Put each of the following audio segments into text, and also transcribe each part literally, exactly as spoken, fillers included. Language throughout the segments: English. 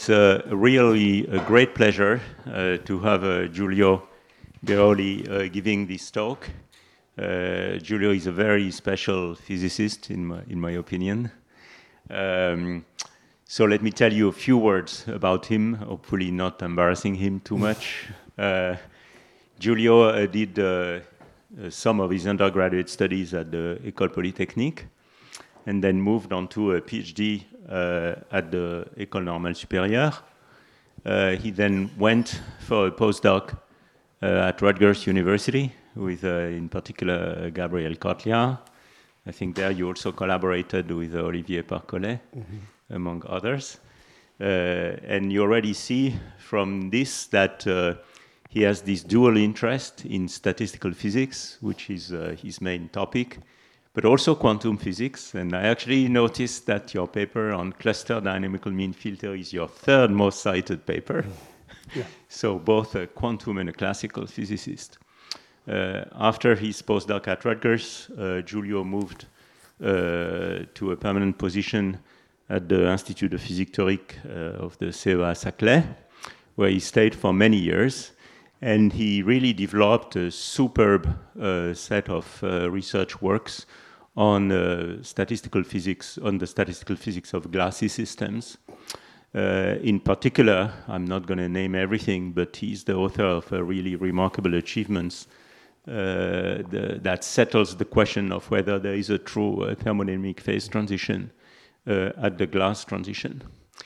it's a really a great pleasure uh, to have uh, Giulio Biroli uh, giving this talk. Uh, Giulio is a very special physicist, in my, in my opinion. Um, so let me tell you a few words about him, hopefully not embarrassing him too much. Uh, Giulio uh, did uh, uh, some of his undergraduate studies at the École Polytechnique, and then moved on to a PhD uh, at the École Normale Supérieure. Uh, he then went for a postdoc uh, at Rutgers University with, uh, in particular, uh, Gabriel Kotliar. I think there you also collaborated with uh, Olivier Parcollet, mm-hmm. among others. Uh, and you already see from this that uh, he has this dual interest in statistical physics, which is uh, his main topic, but also quantum physics. And I actually noticed that your paper on cluster dynamical mean field theory is your third most cited paper. Yeah. So both a quantum and a classical physicist. Uh, after his postdoc at Rutgers, uh, Giulio moved uh, to a permanent position at the Institut de Physique Théorique uh, of the C E A Saclay, where he stayed for many years. And he really developed a superb uh, set of uh, research works on uh, statistical physics, on the statistical physics of glassy systems. Uh, in particular, I'm not going to name everything, but he's the author of uh, really remarkable achievements uh, the, that settles the question of whether there is a true uh, thermodynamic phase transition uh, at the glass transition.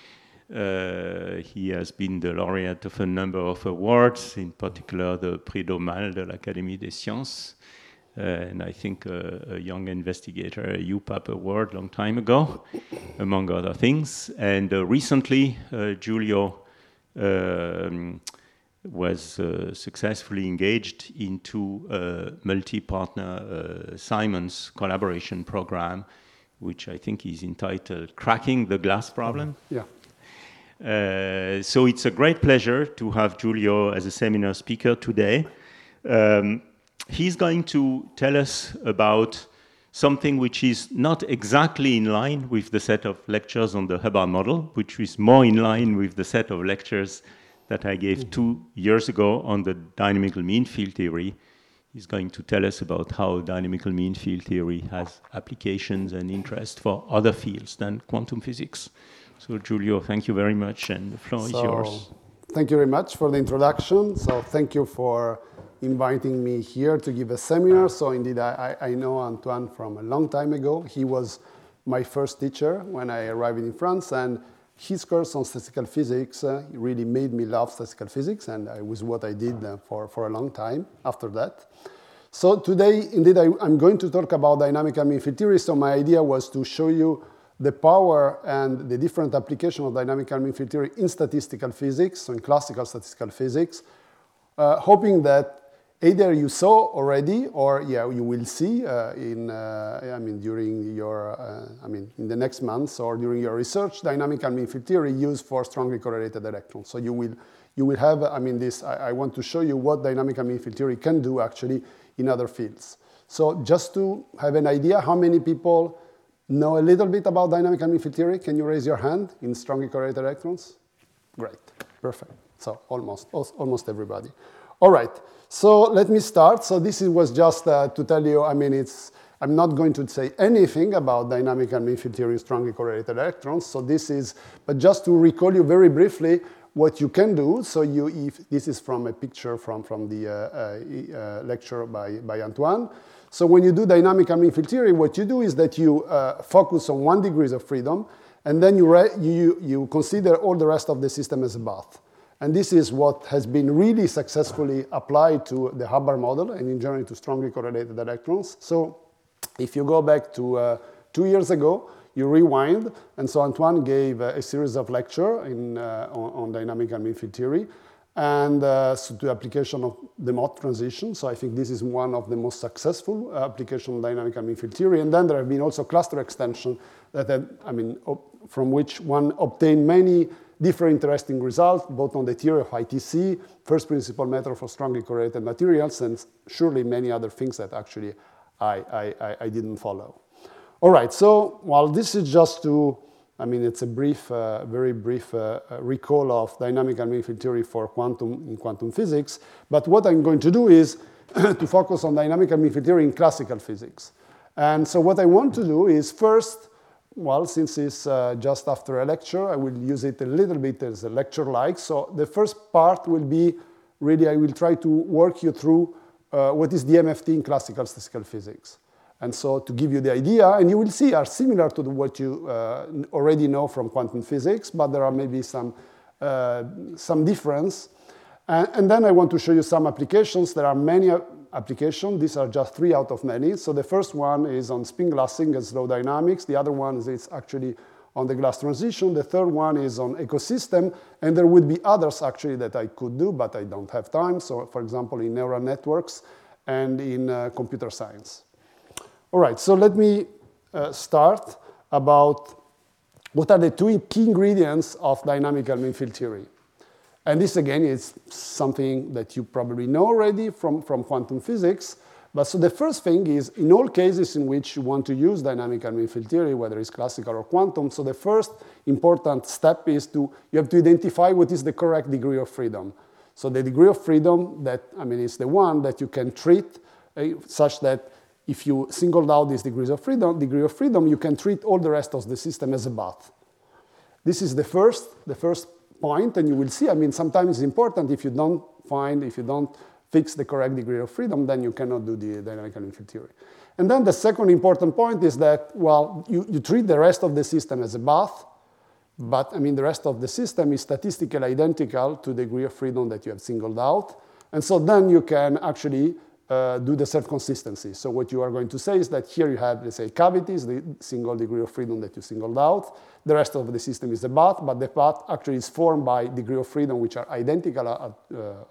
Uh, he has been the laureate of a number of awards, in particular the Prix d'Aumale de l'Académie des Sciences, uh, and I think uh, a young investigator, a U P A P award long time ago, among other things. And uh, recently, uh, Giulio um, was uh, successfully engaged into a multi-partner uh, Simons collaboration program, which I think is entitled Cracking the Glass Problem. Yeah. Uh, so it's a great pleasure to have Giulio as a seminar speaker today. Um, he's going to tell us about something which is not exactly in line with the set of lectures on the Hubbard model, which is more in line with the set of lectures that I gave two years ago on the dynamical mean field theory. He's going to tell us about how dynamical mean field theory has applications and interest for other fields than quantum physics. So, Giulio, thank you very much, and the floor so, is yours. Thank you very much for the introduction. So, thank you for inviting me here to give a seminar. So, indeed, I, I know Antoine from a long time ago. He was my first teacher when I arrived in France, and his course on statistical physics uh, really made me love statistical physics, and it was what I did uh, for, for a long time after that. So, today, indeed, I, I'm going to talk about dynamical mean field theory. So, my idea was to show you the power and the different application of dynamical mean field theory in statistical physics, so in classical statistical physics, uh, hoping that either you saw already or yeah, you will see uh, in, uh, I mean, during your, uh, I mean, in the next months or during your research, dynamical mean field theory used for strongly correlated electrons. So you will, you will have, I mean, this, I, I want to show you what dynamical mean field theory can do actually in other fields. So just to have an idea, how many people know a little bit about dynamical mean field theory? Can you raise your hand in strongly correlated electrons? Great, perfect. So almost, almost everybody. All right, so let me start. So this was just uh, to tell you, I mean, it's, I'm not going to say anything about dynamical mean field theory in strongly correlated electrons. So this is, but just to recall you very briefly what you can do. So you, if this is from a picture from, from the uh, uh, lecture by, by Antoine. So when you do dynamical mean field theory, what you do is that you uh, focus on one degree of freedom, and then you, re you, you consider all the rest of the system as a bath. And this is what has been really successfully applied to the Hubbard model and in general to strongly correlated electrons. So if you go back to uh, two years ago, you rewind, and so Antoine gave uh, a series of lectures in, uh, on, on dynamical mean field theory, and uh, so to application of the Mott transition. So I think this is one of the most successful uh, application of dynamical mean field theory. And then there have been also cluster extension that have, I mean, from which one obtained many different interesting results, both on the theory of I T C, first principle method for strongly correlated materials, and surely many other things that actually I, I, I didn't follow. All right, so while this is just to I mean, it's a brief, uh, very brief uh, recall of dynamical mean field theory for quantum in quantum physics. But what I'm going to do is to focus on dynamical mean field theory in classical physics. And so what I want to do is first, well, since it's uh, just after a lecture, I will use it a little bit as a lecture-like. So the first part will be, really, I will try to work you through uh, what is the M F T in classical statistical physics. And so to give you the idea, and you will see are similar to what you uh, already know from quantum physics, but there are maybe some, uh, some difference. And, and then I want to show you some applications. There are many applications. These are just three out of many. So the first one is on spin glassing and slow dynamics. The other one is actually on the glass transition. The third one is on ecosystem. And there would be others actually that I could do, but I don't have time. So for example, in neural networks and in uh, computer science. All right, so let me uh, start about what are the two key ingredients of dynamical mean field theory. And this, again, is something that you probably know already from, from quantum physics. But so the first thing is, in all cases in which you want to use dynamical mean field theory, whether it's classical or quantum, so the first important step is to, you have to identify what is the correct degree of freedom. So the degree of freedom that, I mean, is the one that you can treat uh, such that if you singled out these degrees of freedom, degree of freedom, you can treat all the rest of the system as a bath. This is the first, the first point, and you will see, I mean, sometimes it's important if you don't find, if you don't fix the correct degree of freedom, then you cannot do the dynamical mean field theory. And then the second important point is that, well, you, you treat the rest of the system as a bath, but, I mean, the rest of the system is statistically identical to the degree of freedom that you have singled out. And so then you can actually Uh, do the self-consistency. So what you are going to say is that here you have, let's say, cavities, the single degree of freedom that you singled out. The rest of the system is a bath, but the bath actually is formed by degree of freedom which are identical uh, uh,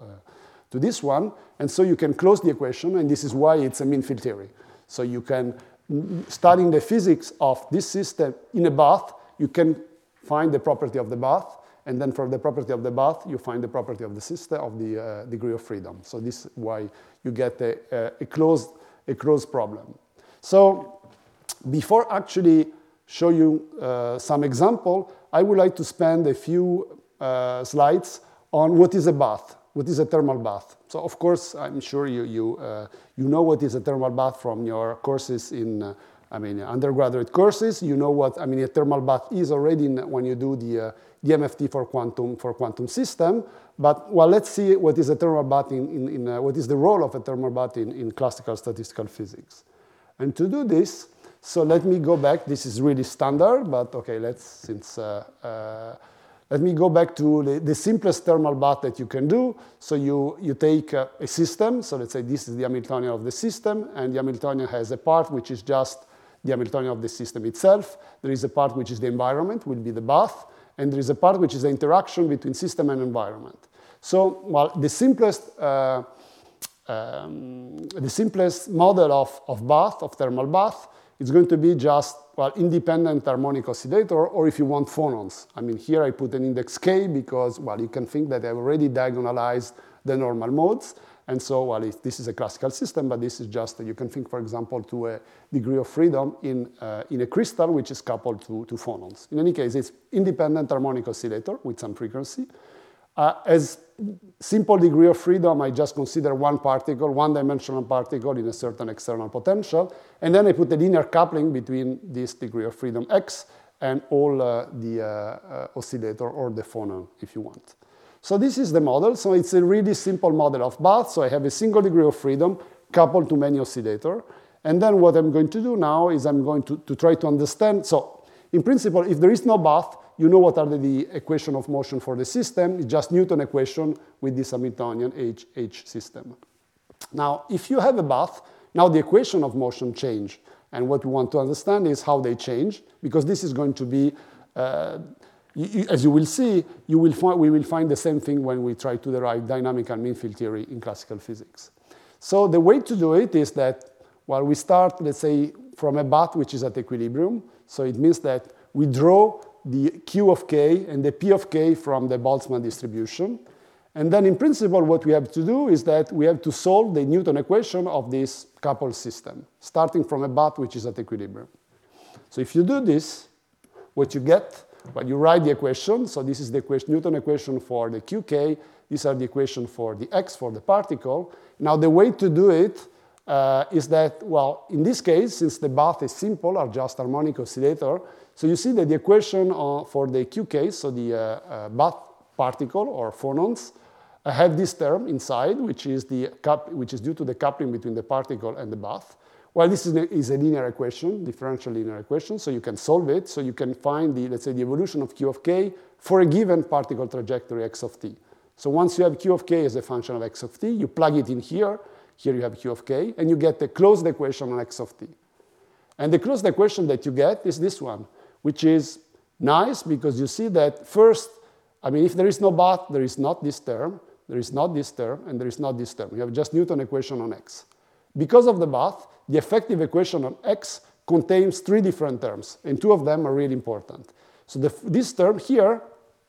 to this one. And so you can close the equation, and this is why it's a mean field theory. So you can, studying the physics of this system in a bath, you can find the property of the bath. And then from the property of the bath, you find the property of the system, of the uh, degree of freedom. So this is why you get a, a, a, closed, a closed problem. So before actually show you uh, some example, I would like to spend a few uh, slides on what is a bath, what is a thermal bath. So of course, I'm sure you, you, uh, you know what is a thermal bath from your courses in uh, I mean, undergraduate courses. You know what, I mean, a thermal bath is already in, when you do the, uh, the M F T for quantum, for quantum system. But, well, let's see what is a thermal bath in, in, in uh, what is the role of a thermal bath in, in classical statistical physics. And to do this, so let me go back. This is really standard, but okay, let's, since, uh, uh, let me go back to the, the simplest thermal bath that you can do. So you, you take uh, a system. So let's say this is the Hamiltonian of the system, and the Hamiltonian has a part which is just the Hamiltonian of the system itself. There is a part which is the environment, will be the bath, and there is a part which is the interaction between system and environment. So, well, the simplest, uh, um, the simplest model of, of bath, of thermal bath, is going to be just, well, independent harmonic oscillator, or if you want, phonons. I mean, here I put an index k because, well, you can think that I've already diagonalized the normal modes. And so, well, it, this is a classical system, but this is just, you can think, for example, to a degree of freedom in, uh, in a crystal which is coupled to, to phonons. In any case, it's independent harmonic oscillator with some frequency. Uh, as simple degree of freedom, I just consider one particle, one-dimensional particle in a certain external potential, and then I put a linear coupling between this degree of freedom x and all uh, the uh, uh, oscillator or the phonon, if you want. So this is the model. So it's a really simple model of bath. So I have a single degree of freedom coupled to many oscillator. And then what I'm going to do now is I'm going to, to try to understand. So in principle, if there is no bath, you know what are the, the equation of motion for the system. It's just Newton equation with this Hamiltonian H, H system. Now, if you have a bath, now the equation of motion change. And what we want to understand is how they change, because this is going to be uh, You, you, as you will see, you will find, we will find the same thing when we try to derive dynamical mean field theory in classical physics. So the way to do it is that, well, we start, let's say, from a bath which is at equilibrium. So it means that we draw the Q of k and the P of k from the Boltzmann distribution. And then in principle, what we have to do is that we have to solve the Newton equation of this coupled system, starting from a bath which is at equilibrium. So if you do this, what you get, well, you write the equation. So this is the equation, Newton equation for the Q K. These are the equation for the X, for the particle. Now, the way to do it uh, is that, well, in this case, since the bath is simple, or just harmonic oscillator, so you see that the equation uh, for the Q K, so the uh, uh, bath particle or phonons, uh, have this term inside, which is, the coup which is due to the coupling between the particle and the bath. Well, this is a, is a linear equation, differential linear equation, so you can solve it. So you can find the, let's say, the evolution of Q of K for a given particle trajectory x of t. So once you have Q of K as a function of x of t, you plug it in here. Here you have Q of K, and you get a closed equation on x of t. And the closed equation that you get is this one, which is nice because you see that first, I mean, if there is no bath, there is not this term, there is not this term, and there is not this term. You have just Newton equation on x. Because of the bath, the effective equation on x contains three different terms, and two of them are really important. So the, this term here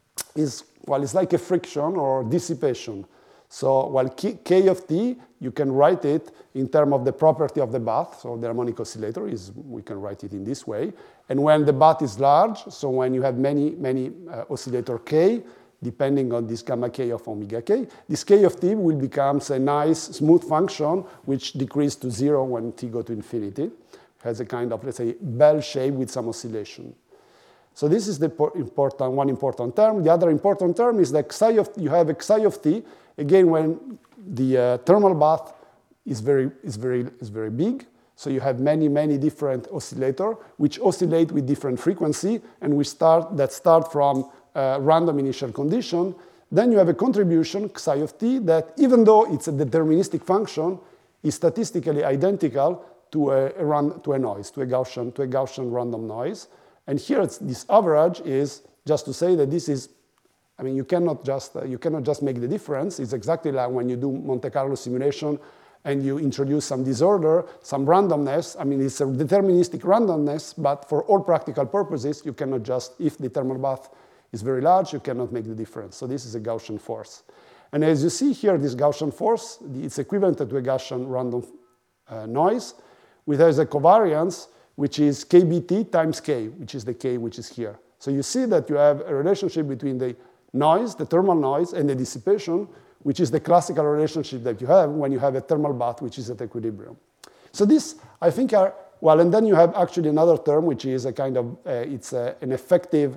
is, well, it's like a friction or dissipation. So while k, k of t, you can write it in terms of the property of the bath, so the harmonic oscillator is, we can write it in this way. And when the bath is large, so when you have many, many uh, oscillator k, depending on this gamma k of omega k, this k of t will become a nice smooth function which decreases to zero when t go to infinity. It has a kind of, let's say, bell shape with some oscillation. So this is the important, one important term. The other important term is that psi of, you have a psi of t, again, when the uh, thermal bath is very, is, very, is very big. So you have many, many different oscillators which oscillate with different frequency and we start, that start from uh, random initial condition. Then you have a contribution, psi of t, that even though it's a deterministic function, is statistically identical to a, a, run, to a noise, to a Gaussian, to a Gaussian random noise. And here it's, this average is just to say that this is, I mean, you cannot just, uh, you cannot just make the difference. It's exactly like when you do Monte Carlo simulation and you introduce some disorder, some randomness. I mean, it's a deterministic randomness, but for all practical purposes, you cannot just, if the thermal bath is very large, you cannot make the difference. So this is a Gaussian force. And as you see here, this Gaussian force, it's equivalent to a Gaussian random uh, noise, which has a covariance, which is k B T times k, which is the k which is here. So you see that you have a relationship between the noise, the thermal noise, and the dissipation, which is the classical relationship that you have when you have a thermal bath, which is at equilibrium. So this, I think, are, well, and then you have actually another term, which is a kind of, uh, it's a, an effective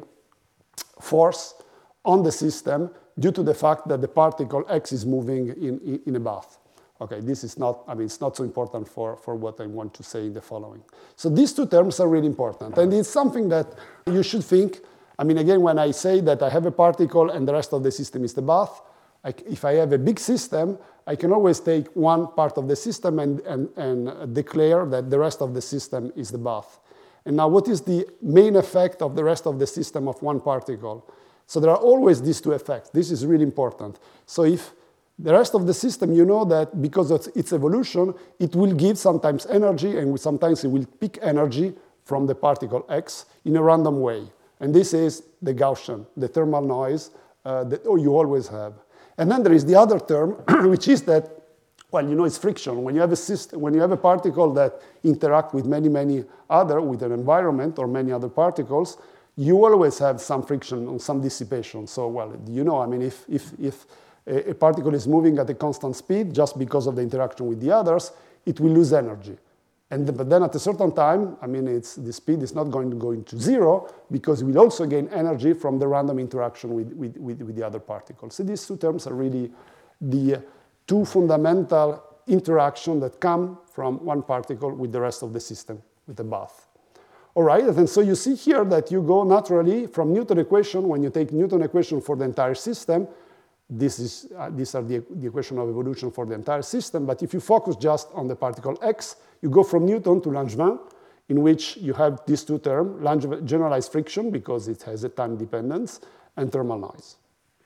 force on the system due to the fact that the particle x is moving in, in, in a bath. Okay, this is not, I mean, it's not so important for, for what I want to say in the following. So these two terms are really important. And it's something that you should think, I mean, again, when I say that I have a particle and the rest of the system is the bath, I, if I have a big system, I can always take one part of the system and, and, and declare that the rest of the system is the bath. And now what is the main effect of the rest of the system of one particle? So there are always these two effects. This is really important. So if the rest of the system, you know that because of its evolution, it will give sometimes energy, and sometimes it will pick energy from the particle x in a random way. And this is the Gaussian, the thermal noise uh, that oh, you always have. And then there is the other term, which is that, well, you know, it's friction. When you have a system, when you have a particle that interact with many, many other, with an environment or many other particles, you always have some friction or some dissipation. So, well, you know, I mean, if if if a particle is moving at a constant speed just because of the interaction with the others, it will lose energy. And the, but then at a certain time, I mean, it's, the speed is not going to go into zero because it will also gain energy from the random interaction with, with, with, with the other particles. So these two terms are really the two fundamental interactions that come from one particle with the rest of the system, with the bath. All right, and so you see here that you go naturally from Newton equation, when you take Newton equation for the entire system, This is, uh, these are the, the equation of evolution for the entire system. But if you focus just on the particle x, you go from Newton to Langevin, in which you have these two terms, Langevin, generalized friction, because it has a time dependence, and thermal noise.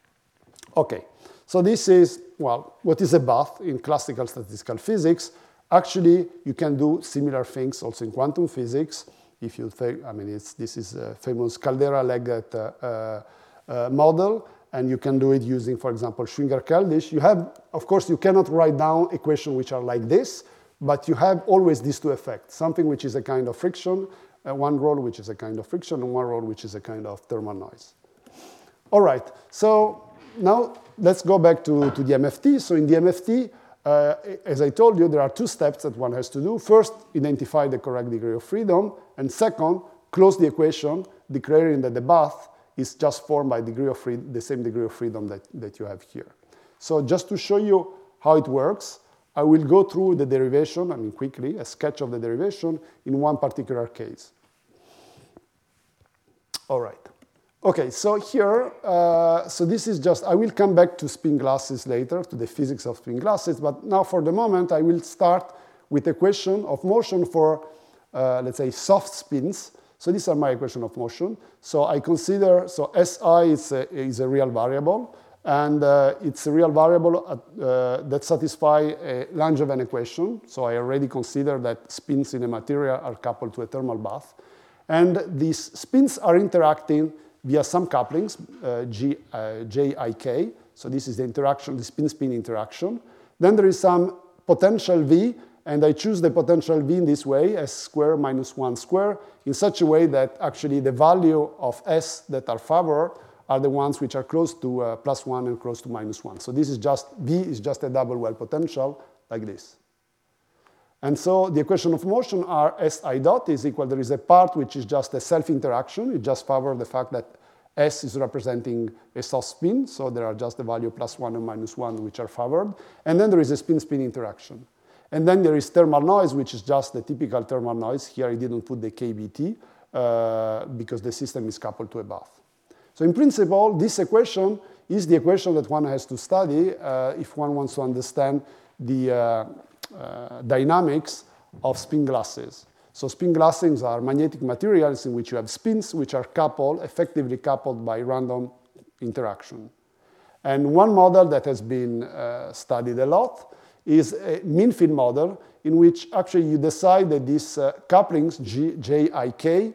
OK, so this is, well, what is a bath in classical statistical physics? Actually, you can do similar things also in quantum physics. If you think, I mean, it's, this is a famous Caldera-Leggett uh, uh, uh, model. And you can do it using, for example, Schwinger-Keldysh. You have, of course, you cannot write down equations which are like this, but you have always these two effects, something which is a kind of friction uh, one role which is a kind of friction, and one role which is a kind of thermal noise. All right, so now let's go back to, to the M F T. So in the M F T, uh, as I told you, there are two steps that one has to do. First, identify the correct degree of freedom, and second, close the equation, declaring that the bath is just formed by degree of free, the same degree of freedom that, that you have here. So just to show you how it works, I will go through the derivation, I mean quickly, a sketch of the derivation in one particular case. All right. Okay, so here, uh, so this is just, I will come back to spin glasses later, to the physics of spin glasses, but now for the moment I will start with equation of motion for, uh, let's say, soft spins. So these are my equation of motion. So I consider, so S I is a, is a real variable, and uh, it's a real variable at, uh, that satisfies a Langevin equation. So I already consider that spins in a material are coupled to a thermal bath. And these spins are interacting via some couplings, uh, G, uh, J I K. So this is the interaction, the spin-spin interaction. Then there is some potential V, and I choose the potential V in this way, S square minus one square, in such a way that actually the value of S that are favored are the ones which are close to uh, plus one and close to minus one. So this is just, V is just a double well potential, like this. And so the equation of motion are S I dot is equal, there is a part which is just a self-interaction. It just favors the fact that S is representing a soft spin, so there are just the value plus one and minus one which are favored. And then there is a spin-spin interaction. And then there is thermal noise, which is just the typical thermal noise. Here I didn't put the K B T uh, because the system is coupled to a bath. So in principle, this equation is the equation that one has to study uh, if one wants to understand the uh, uh, dynamics of spin glasses. So spin glasses are magnetic materials in which you have spins which are coupled, effectively coupled by random interaction. And one model that has been uh, studied a lot is a mean field model in which actually you decide that these uh, couplings, G, J I K,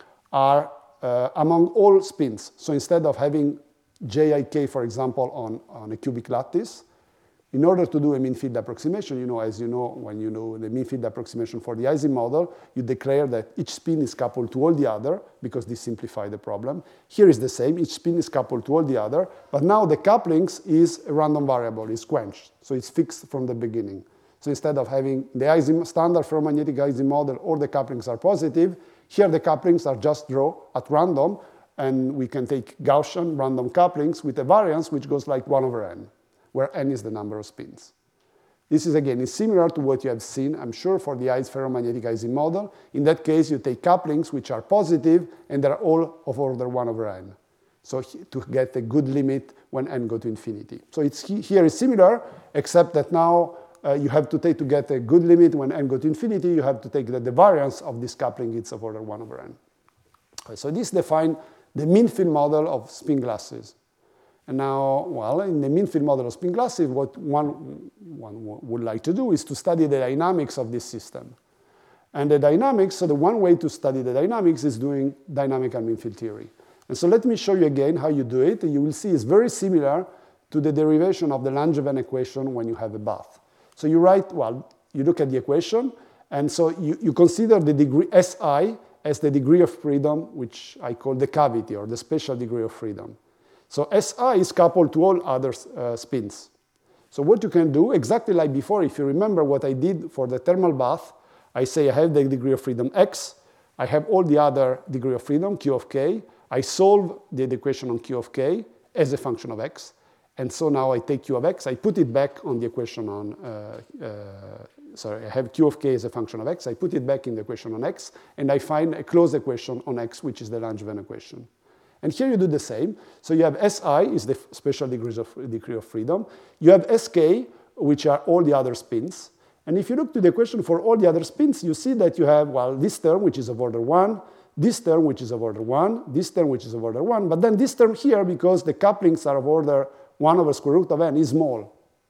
are uh, among all spins. So instead of having J I K, for example, on, on a cubic lattice, in order to do a mean field approximation, you know, as you know, when you know the mean field approximation for the Ising model, you declare that each spin is coupled to all the other, because this simplifies the problem. Here is the same, each spin is coupled to all the other, but now the couplings is a random variable, is quenched, so it's fixed from the beginning. So instead of having the Ising standard ferromagnetic Ising model, all the couplings are positive, here the couplings are just drawn at random, and we can take Gaussian random couplings with a variance which goes like one over n, where n is the number of spins. This is, again, is similar to what you have seen, I'm sure, for the ferromagnetic Ising model. In that case, you take couplings which are positive, and they're all of order one over n. So to get a good limit when n go to infinity. So it's, here is similar, except that now uh, you have to take, to get a good limit when n go to infinity, you have to take that the variance of this coupling is of order one over n. Okay, so this defines the mean field model of spin glasses. And now, well, in the mean field model of spin glasses, what one, one would like to do is to study the dynamics of this system. And the dynamics, so the one way to study the dynamics is doing dynamical mean field theory. And so let me show you again how you do it. You will see it's very similar to the derivation of the Langevin equation when you have a bath. So you write, well, you look at the equation, and so you, you consider the degree S I as the degree of freedom, which I call the cavity, or the spatial degree of freedom. So S I is coupled to all other uh, spins. So what you can do, exactly like before, if you remember what I did for the thermal bath, I say I have the degree of freedom x, I have all the other degree of freedom, q of k, I solve the equation on q of k as a function of x, and so now I take q of x, I put it back on the equation on, uh, uh, sorry, I have q of k as a function of x, I put it back in the equation on x, and I find a closed equation on x, which is the Langevin equation. And here you do the same. So you have S I is the spatial degrees of, degree of freedom. You have S K, which are all the other spins. And if you look to the equation for all the other spins, you see that you have, well, this term, which is of order one, this term, which is of order one, this term, which is of order one, but then this term here, because the couplings are of order one over square root of n, is small.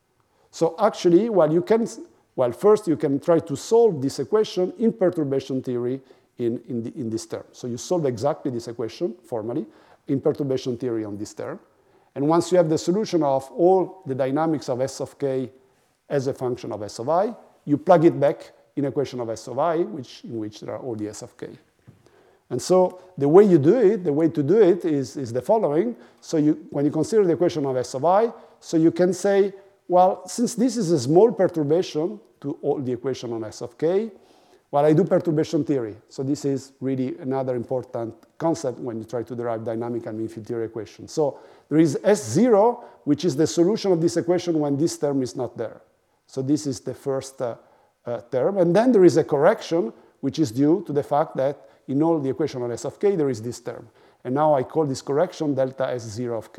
So actually, well, you can, well, first you can try to solve this equation in perturbation theory in, in, the, in this term. So you solve exactly this equation formally in perturbation theory on this term. And once you have the solution of all the dynamics of S of k as a function of S of I, you plug it back in equation of S of I, which, in which there are all the S of k. And so the way you do it, the way to do it is, is the following. So you, when you consider the equation of S of I, so you can say, well, since this is a small perturbation to all the equation on S of k, well, I do perturbation theory. So this is really another important concept when you try to derive dynamic and mean field theory equation. So there is S zero, which is the solution of this equation when this term is not there. So this is the first uh, uh, term. And then there is a correction, which is due to the fact that in all the equation on S of k, there is this term. And now I call this correction delta S zero of k.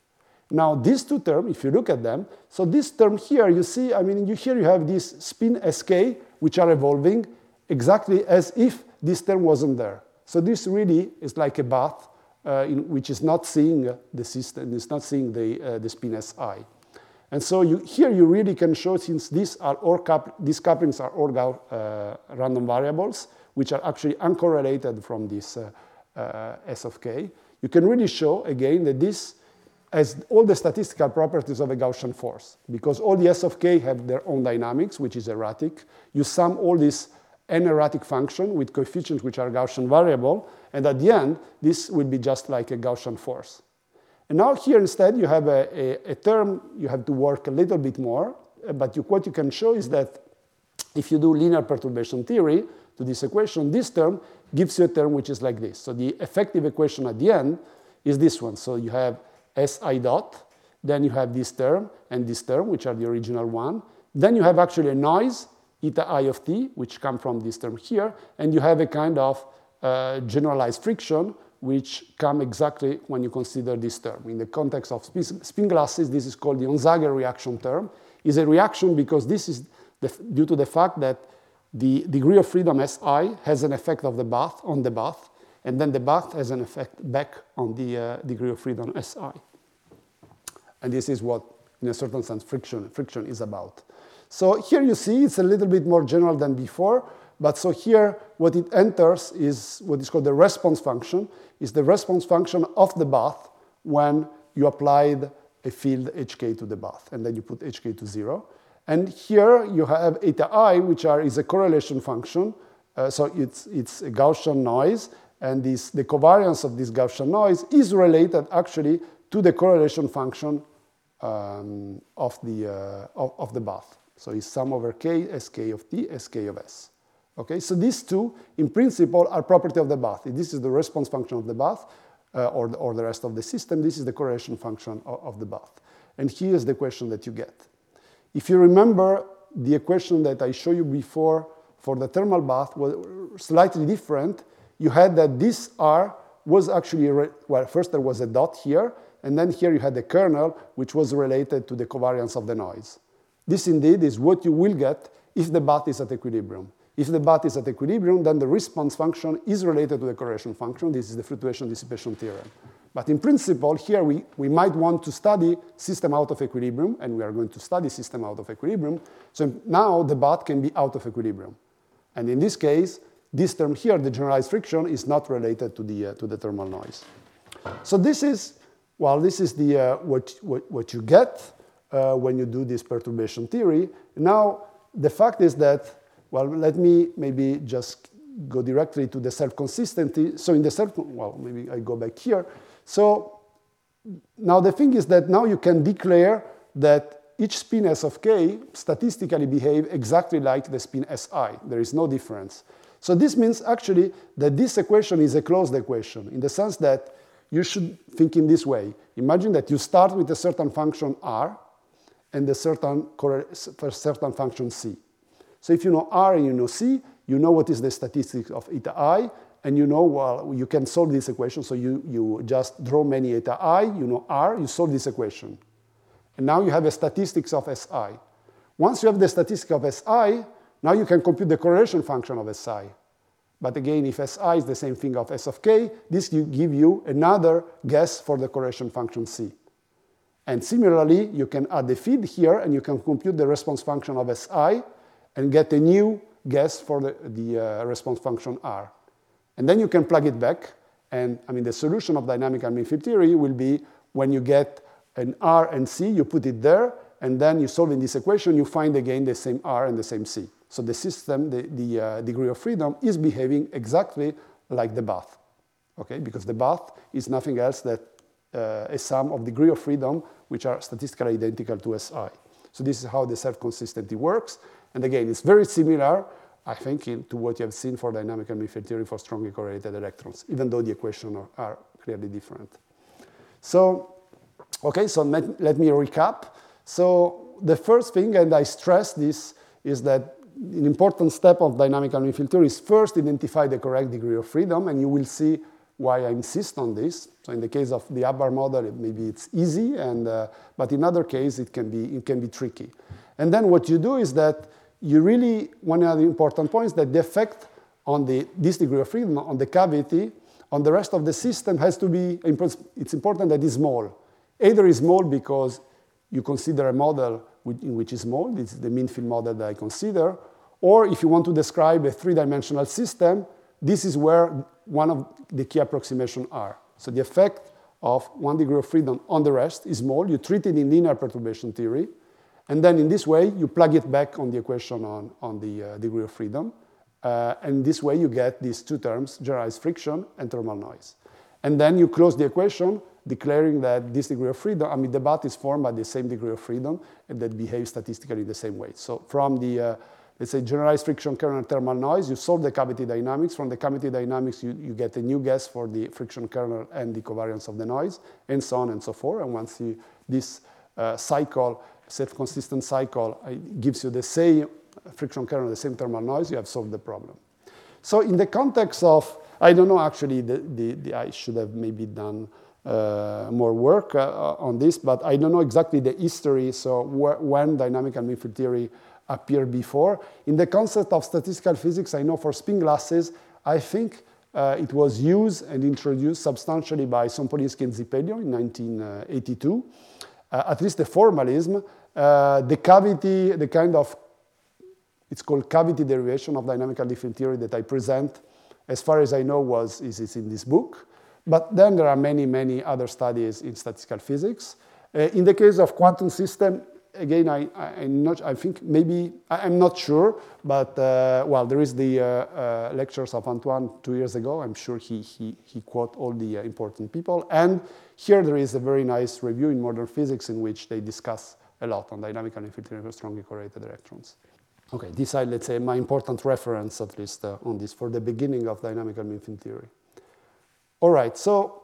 Now, these two terms, if you look at them, so this term here, you see, I mean, you, here you have this spin sk, which are evolving exactly as if this term wasn't there. So this really is like a bath, uh, in, which is not seeing the system, it's not seeing the, uh, the spin Si. And so you, here you really can show, since these, are all coup these couplings are all uh, random variables, which are actually uncorrelated from this uh, uh, S of k, you can really show, again, that this has all the statistical properties of a Gaussian force, because all the S of k have their own dynamics, which is erratic. You sum all these n erratic function with coefficients which are Gaussian variable, and at the end, this will be just like a Gaussian force. And now here instead you have a, a, a term, you have to work a little bit more, but you, what you can show is that if you do linear perturbation theory to this equation, this term gives you a term which is like this. So the effective equation at the end is this one. So you have Si dot, then you have this term and this term, which are the original one. Then you have actually a noise, eta I of t, which come from this term here, and you have a kind of uh, generalized friction, which come exactly when you consider this term. In the context of spin glasses, this is called the Onsager reaction term. It's a reaction because this is the, due to the fact that the degree of freedom Si has an effect of the bath on the bath, and then the bath has an effect back on the uh, degree of freedom Si. And this is what, in a certain sense, friction, friction is about. So here you see it's a little bit more general than before, but so here what it enters is what is called the response function, is the response function of the bath when you applied a field hk to the bath, and then you put hk to zero. And here you have eta I, which are, is a correlation function, uh, so it's, it's a Gaussian noise, and this, the covariance of this Gaussian noise is related actually to the correlation function um, of, the, uh, of, of the bath. So it's sum over k, sk of t, sk of s. Okay, so these two, in principle, are property of the bath. This is the response function of the bath, uh, or, the, or the rest of the system. This is the correlation function of, of the bath. And here's the question that you get. If you remember, the equation that I showed you before for the thermal bath was slightly different. You had that this R was actually, well, first there was a dot here, and then here you had the kernel, which was related to the covariance of the noise. This indeed is what you will get if the bath is at equilibrium. If the bath is at equilibrium, then the response function is related to the correlation function. This is the fluctuation dissipation theorem. But in principle, here we, we might want to study system out of equilibrium, and we are going to study system out of equilibrium. So now the bath can be out of equilibrium. And in this case, this term here, the generalized friction, is not related to the, uh, to the thermal noise. So this is, well, this is the, uh, what, what, what you get uh, when you do this perturbation theory. Now, the fact is that, well, let me maybe just go directly to the self-consistency. So in the self, well, maybe I go back here. So now the thing is that now you can declare that each spin S of k statistically behave exactly like the spin Si. There is no difference. So this means actually that this equation is a closed equation in the sense that you should think in this way. Imagine that you start with a certain function R and a certain, a certain function C. So if you know R and you know C, you know what is the statistic of eta I, and you know, well, you can solve this equation. So you, you just draw many eta I, you know R, you solve this equation. And now you have a statistics of Si. Once you have the statistic of Si, now you can compute the correlation function of Si. But again, if Si is the same thing of S of k, this will give you another guess for the correlation function C. And similarly, you can add the feed here, and you can compute the response function of Si and get a new guess for the, the uh, response function R. And then you can plug it back. And I mean, the solution of dynamic and mean field theory will be when you get an R and C, you put it there, and then you solve in this equation, you find again the same R and the same C. So the system, the, the uh, degree of freedom, is behaving exactly like the bath, okay? Because the bath is nothing else than uh, a sum of degree of freedom which are statistically identical to S I. So this is how the self-consistency works. And again, it's very similar, I think, in, to what you have seen for dynamical mean field theory for strongly correlated electrons, even though the equations are, are clearly different. So, okay, so let, let me recap. So the first thing, and I stress this, is that an important step of dynamical mean field theory is first identify the correct degree of freedom, and you will see why I insist on this. So in the case of the Hubbard model, it, maybe it's easy, and, uh, but in other cases, it can be, it can be tricky. And then what you do is that you really, one of the important points, that the effect on the, this degree of freedom, on the cavity, on the rest of the system has to be, it's important that it's small. Either it's small because you consider a model in which is small, this is the mean field model that I consider, or if you want to describe a three-dimensional system, this is where one of the key approximations are. So the effect of one degree of freedom on the rest is small. You treat it in linear perturbation theory, and then in this way, you plug it back on the equation on, on the uh, degree of freedom. Uh, and this way, you get these two terms, generalized friction and thermal noise. And then you close the equation, declaring that this degree of freedom, I mean, the bath is formed by the same degree of freedom and that behaves statistically the same way. So from the, uh, let's say, generalized friction kernel and thermal noise, you solve the cavity dynamics. From the cavity dynamics, you, you get a new guess for the friction kernel and the covariance of the noise, and so on and so forth. And once you, this uh, cycle, self-consistent cycle, uh, gives you the same friction kernel, the same thermal noise, you have solved the problem. So in the context of, I don't know, actually, the, the, the, I should have maybe done Uh, more work uh, on this, but I don't know exactly the history, so wh when dynamical mean field theory appeared before. In the concept of statistical physics, I know for spin glasses, I think uh, it was used and introduced substantially by Sompolinsky and Zippelion in nineteen eighty-two. Uh, at least the formalism, uh, the cavity, the kind of, it's called cavity derivation of dynamical mean field theory that I present, as far as I know, was is, is in this book. But then there are many, many other studies in statistical physics. Uh, in the case of quantum system, again, I, I, I'm not, I think maybe, I, I'm not sure, but uh, well, there is the uh, uh, lectures of Antoine two years ago. I'm sure he, he, he quote all the uh, important people. And here there is a very nice review in Modern Physics in which they discuss a lot on dynamical mean field theory for strongly correlated electrons. Okay, these are, let's say, my important reference, at least, uh, on this for the beginning of dynamical mean field theory. All right, so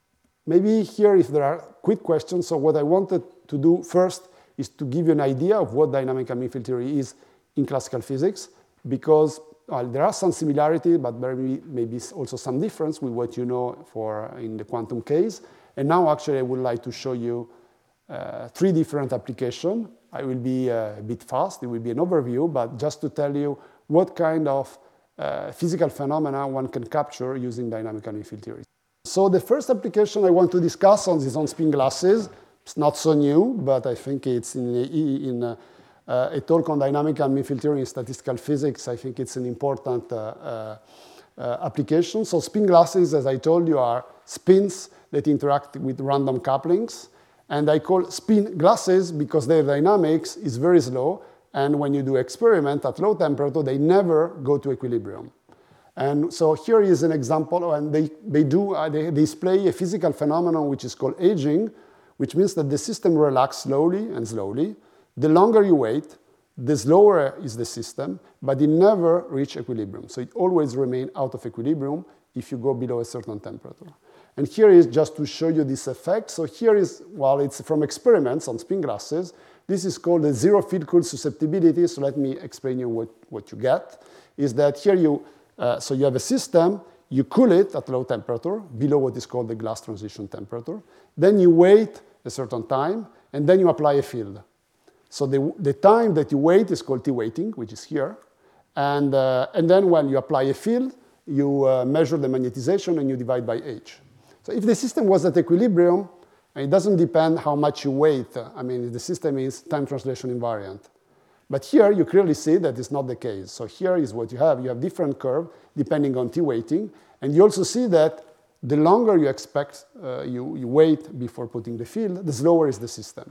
maybe here if there are quick questions, so what I wanted to do first is to give you an idea of what dynamical mean field theory is in classical physics, because well, there are some similarities, but maybe, maybe also some difference with what you know for in the quantum case. And now actually I would like to show you uh, three different applications. I will be uh, a bit fast, it will be an overview, but just to tell you what kind of Uh, physical phenomena one can capture using dynamical mean field theory. So the first application I want to discuss on is on spin glasses. It's not so new, but I think it's in, in uh, uh, a talk on dynamical mean field theory in statistical physics. I think it's an important uh, uh, uh, application. So spin glasses, as I told you, are spins that interact with random couplings. And I call spin glasses because their dynamics is very slow. And when you do experiment at low temperature, they never go to equilibrium. And so here is an example, and they, they do, uh, they display a physical phenomenon which is called aging, which means that the system relaxes slowly and slowly. The longer you wait, the slower is the system, but it never reaches equilibrium. So it always remains out of equilibrium if you go below a certain temperature. And here is just to show you this effect. So here is, well, it's from experiments on spin glasses. This is called the zero field cool susceptibility. So let me explain you what, what you get. Is that here you, uh, so you have a system, you cool it at low temperature, below what is called the glass transition temperature. Then you wait a certain time, and then you apply a field. So the, the time that you wait is called T-waiting, which is here. And, uh, and then when you apply a field, you uh, measure the magnetization, and you divide by H. So if the system was at equilibrium, and it doesn't depend how much you wait. I mean, the system is time translation invariant. But here, you clearly see that it's not the case. So here is what you have. You have different curves depending on T-waiting. And you also see that the longer you expect, uh, you, you wait before putting the field, the slower is the system.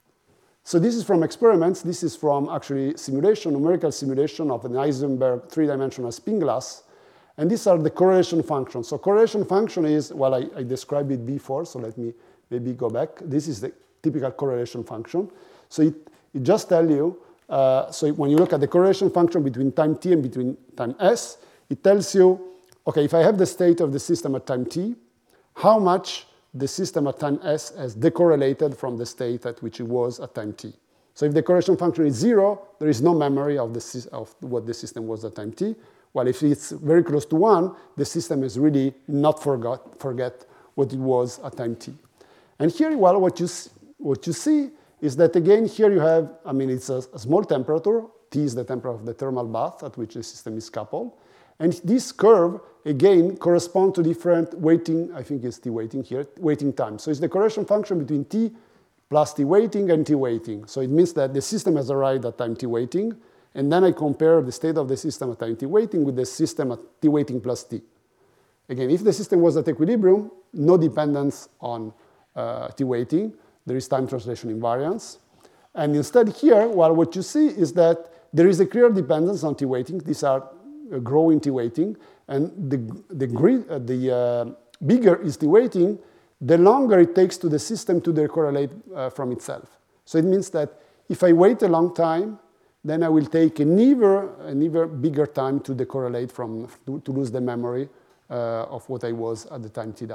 So this is from experiments. This is from actually simulation, numerical simulation of an Heisenberg three-dimensional spin glass. And these are the correlation functions. So correlation function is, well, I, I described it before, so let me maybe go back. This is the typical correlation function. So it, it just tells you, uh, so when you look at the correlation function between time t and between time s, it tells you, okay, if I have the state of the system at time t, how much the system at time s has decorrelated from the state at which it was at time t. So if the correlation function is zero, there is no memory of, the, of what the system was at time t. Well, if it's very close to one, the system has really not forgot, forget what it was at time t. And here, well, what you, what you see is that, again, here you have, I mean, it's a, a small temperature. T is the temperature of the thermal bath at which the system is coupled. And this curve, again, corresponds to different waiting, I think it's t waiting here, waiting time. So it's the correlation function between t plus t waiting and t waiting. So it means that the system has arrived at time t waiting, and then I compare the state of the system at time t waiting with the system at t waiting plus t. Again, if the system was at equilibrium, no dependence on uh, t waiting, there is time translation invariance. And instead here, well, what you see is that there is a clear dependence on t waiting. These are uh, growing t waiting, and the, the, uh, the uh, bigger is t waiting, the longer it takes to the system to decorrelate uh, from itself. So it means that if I wait a long time, then I will take an even, an even bigger time to decorrelate from, to, to lose the memory uh, of what I was at the time tw.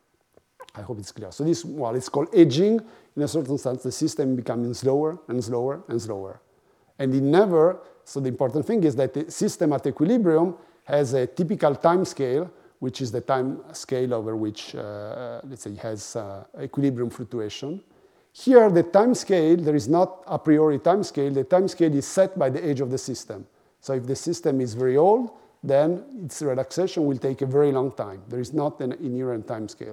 I hope it's clear. So this, well, it's called aging. In a certain sense, the system becoming slower and slower and slower. And it never, so the important thing is that the system at equilibrium has a typical time scale, which is the time scale over which, uh, let's say, has uh, equilibrium fluctuation. Here, the time scale, there is not a priori time scale. The time scale is set by the age of the system. So if the system is very old, then its relaxation will take a very long time. There is not an inherent time scale.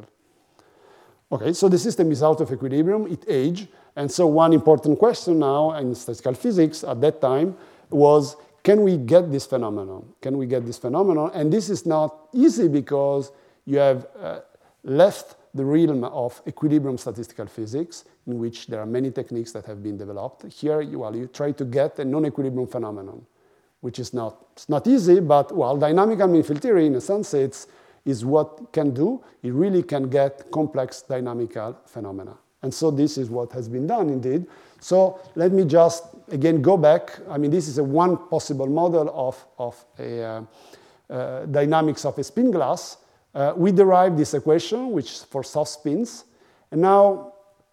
Okay, so the system is out of equilibrium, it aged. And so one important question now in statistical physics at that time was, can we get this phenomenon? Can we get this phenomenon? And this is not easy because you have uh, left the realm of equilibrium statistical physics, in which there are many techniques that have been developed. Here, you, well, you try to get a non-equilibrium phenomenon, which is not, it's not easy, but, well, dynamical mean field theory, in a sense, it's, is what can do. It really can get complex dynamical phenomena. And so this is what has been done, indeed. So let me just, again, go back. I mean, this is a one possible model of, of a uh, uh, dynamics of a spin glass. Uh, we derived this equation, which is for soft spins. And now,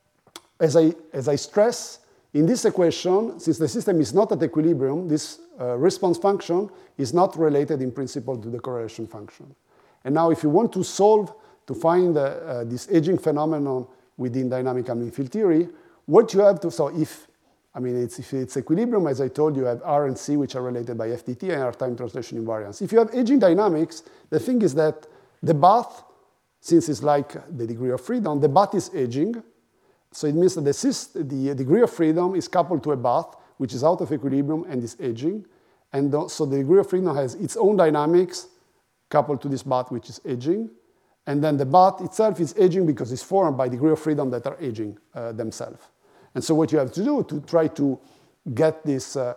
as I, as I stress, in this equation, since the system is not at equilibrium, this uh, response function is not related in principle to the correlation function. And now if you want to solve, to find uh, uh, this aging phenomenon within dynamical mean field theory, what you have to, so if, I mean, it's, if it's equilibrium, as I told you, you have R and C, which are related by F T T and are time translation invariance. If you have aging dynamics, the thing is that the bath, since it's like the degree of freedom, the bath is aging. So it means that the, the degree of freedom is coupled to a bath, which is out of equilibrium and is aging. And so the degree of freedom has its own dynamics coupled to this bath, which is aging. And then the bath itself is aging because it's formed by degree of freedom that are aging uh, themselves. And so what you have to do to try to get this uh,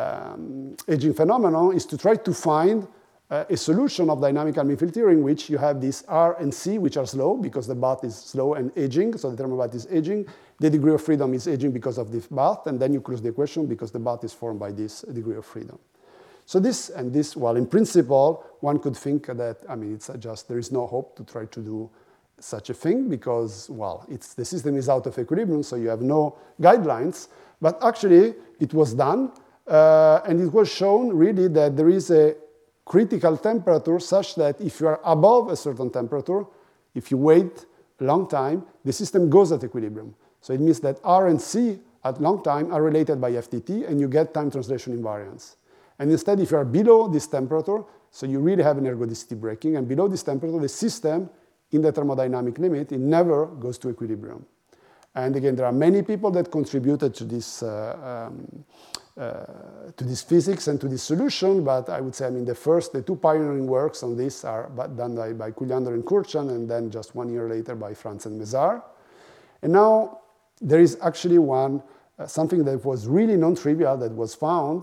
um, aging phenomenon is to try to find uh, a solution of dynamical mean field theory in which you have these R and C, which are slow because the bath is slow and aging, so the thermal bath is aging. The degree of freedom is aging because of the bath, and then you close the equation because the bath is formed by this degree of freedom. So this and this, well, in principle, one could think that, I mean, it's just, there is no hope to try to do such a thing because, well, it's, the system is out of equilibrium, so you have no guidelines. But actually, it was done, uh, and it was shown really that there is a critical temperature such that if you are above a certain temperature, if you wait a long time, the system goes at equilibrium. So it means that R and C at long time are related by F T T, and you get time translation invariance. And instead, if you are below this temperature, so you really have an ergodicity breaking, and below this temperature, the system, in the thermodynamic limit, it never goes to equilibrium. And again, there are many people that contributed to this, uh, um, uh, to this physics and to this solution, but I would say, I mean, the first, the two pioneering works on this are done by, by Kullander and Kurchan, and then just one year later by Franz and Mézard. And now, there is actually one, uh, something that was really non-trivial that was found,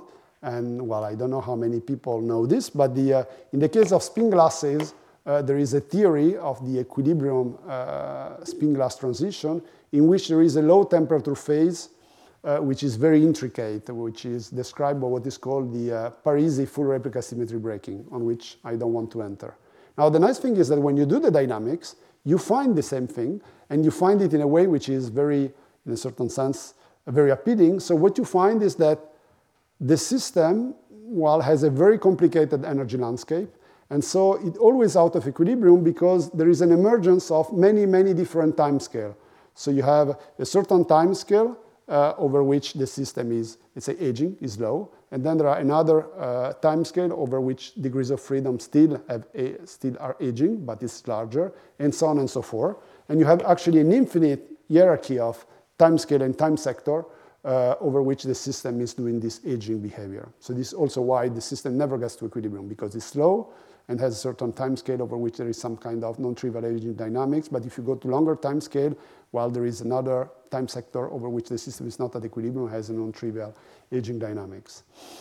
And, well, I don't know how many people know this, but the, uh, in the case of spin glasses, uh, there is a theory of the equilibrium uh, spin glass transition in which there is a low temperature phase, uh, which is very intricate, which is described by what is called the uh, Parisi full replica symmetry breaking, on which I don't want to enter. Now, the nice thing is that when you do the dynamics, you find the same thing, and you find it in a way which is very, in a certain sense, very appealing. So what you find is that the system, well, has a very complicated energy landscape, and so it's always out of equilibrium because there is an emergence of many, many different time scales. So you have a certain time scale uh, over which the system is, let's say, aging, is low, and then there are another uh, time scale over which degrees of freedom still, have a, still are aging, but it's larger, and so on and so forth. And you have actually an infinite hierarchy of time scale and time sector uh, over which the system is doing this aging behavior. So this is also why the system never gets to equilibrium, because it's slow and has a certain time scale over which there is some kind of non-trivial aging dynamics. But if you go to longer time scale, while there is another time sector over which the system is not at equilibrium, has a non-trivial aging dynamics.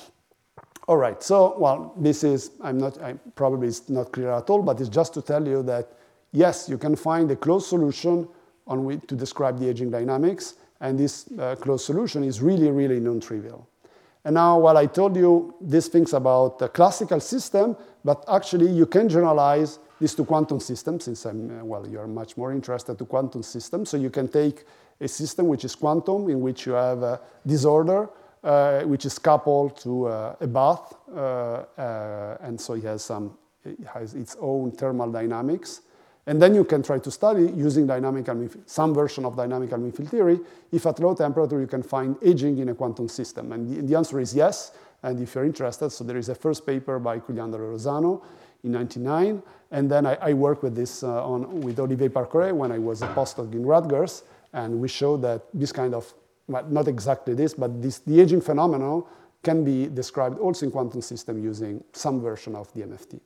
All right, so, well, this is, I'm not, I, probably it's not clear at all, but it's just to tell you that, yes, you can find a closed solution on which to describe the aging dynamics, and this uh, closed solution is really, really non-trivial. And now, while I told you these things about the classical system, but actually you can generalize this to quantum systems, since I'm, uh, well, you're much more interested to quantum systems. So you can take a system which is quantum, in which you have a disorder, uh, which is coupled to uh, a bath, uh, uh, and so it has, some, it has its own thermal dynamics. And then you can try to study, using dynamical, some version of dynamical mean field theory, if at low temperature you can find aging in a quantum system. And the, the answer is yes, and if you're interested, so there is a first paper by Cugliandro Rosano in ninety-nine, and then I, I worked with this uh, on, with Olivier Parcoret when I was a postdoc in Rutgers, and we showed that this kind of, well, not exactly this, but this, the aging phenomenon can be described also in quantum system using some version of D M F T.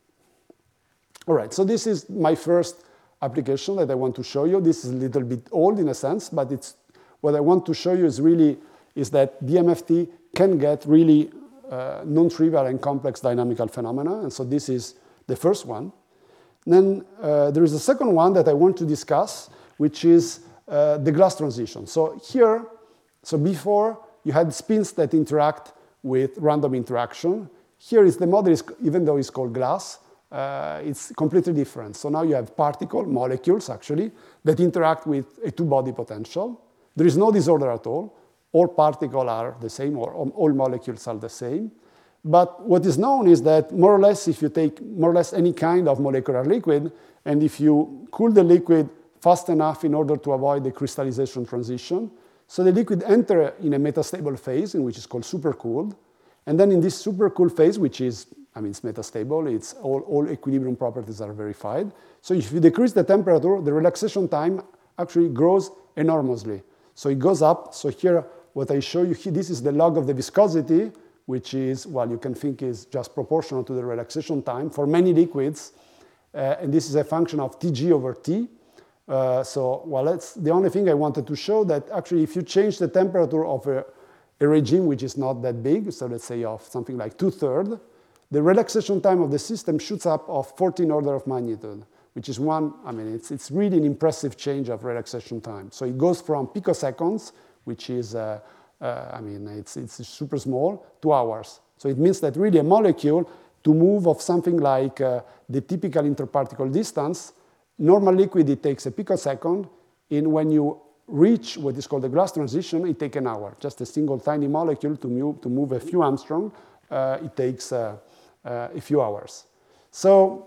All right, so this is my first application that I want to show you. This is a little bit old in a sense, but it's, what I want to show you is really is that D M F T can get really uh, non-trivial and complex dynamical phenomena, and so this is the first one. Then uh, there is a second one that I want to discuss, which is uh, the glass transition. So here, so before you had spins that interact with random interaction. Here is the model, is, even though it's called glass, Uh, it's completely different. So now you have particle, molecules actually, that interact with a two-body potential. There is no disorder at all. All particles are the same, or all molecules are the same. But what is known is that more or less, if you take more or less any kind of molecular liquid, and if you cool the liquid fast enough in order to avoid the crystallization transition, so the liquid enters in a metastable phase, in which is called supercooled. And then in this supercooled phase, which is I mean, it's metastable. It's all, all equilibrium properties are verified. So if you decrease the temperature, the relaxation time actually grows enormously. So it goes up. So here, what I show you here, this is the log of the viscosity, which is, well, you can think is just proportional to the relaxation time for many liquids. Uh, and this is a function of Tg over T. Uh, so, well, that's the only thing I wanted to show, that actually if you change the temperature of a, a regime which is not that big, so let's say of something like two-thirds, the relaxation time of the system shoots up of fourteen order of magnitude, which is one, I mean, it's, it's really an impressive change of relaxation time. So it goes from picoseconds, which is, uh, uh, I mean, it's, it's super small, to hours. So it means that really a molecule, to move of something like uh, the typical interparticle distance, normal liquid, it takes a picosecond, and when you reach what is called the glass transition, it takes an hour. Just a single tiny molecule to move, to move a few Armstrong, uh, it takes uh, Uh, a few hours. So,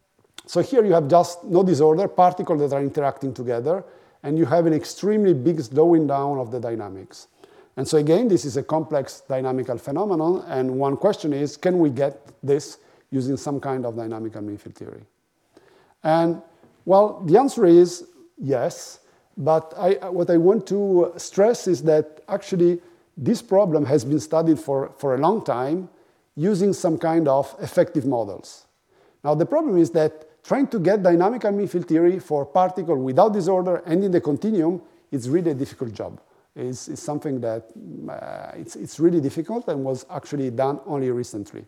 so here you have just no disorder, particles that are interacting together, and you have an extremely big slowing down of the dynamics. And so again, this is a complex dynamical phenomenon, and one question is, can we get this using some kind of dynamical mean field theory? And, well, the answer is yes, but I, what I want to stress is that actually this problem has been studied for, for a long time, using some kind of effective models. Now, the problem is that trying to get dynamical mean field theory for particles without disorder and in the continuum is really a difficult job. is, is something that uh, it's, it's really difficult and was actually done only recently.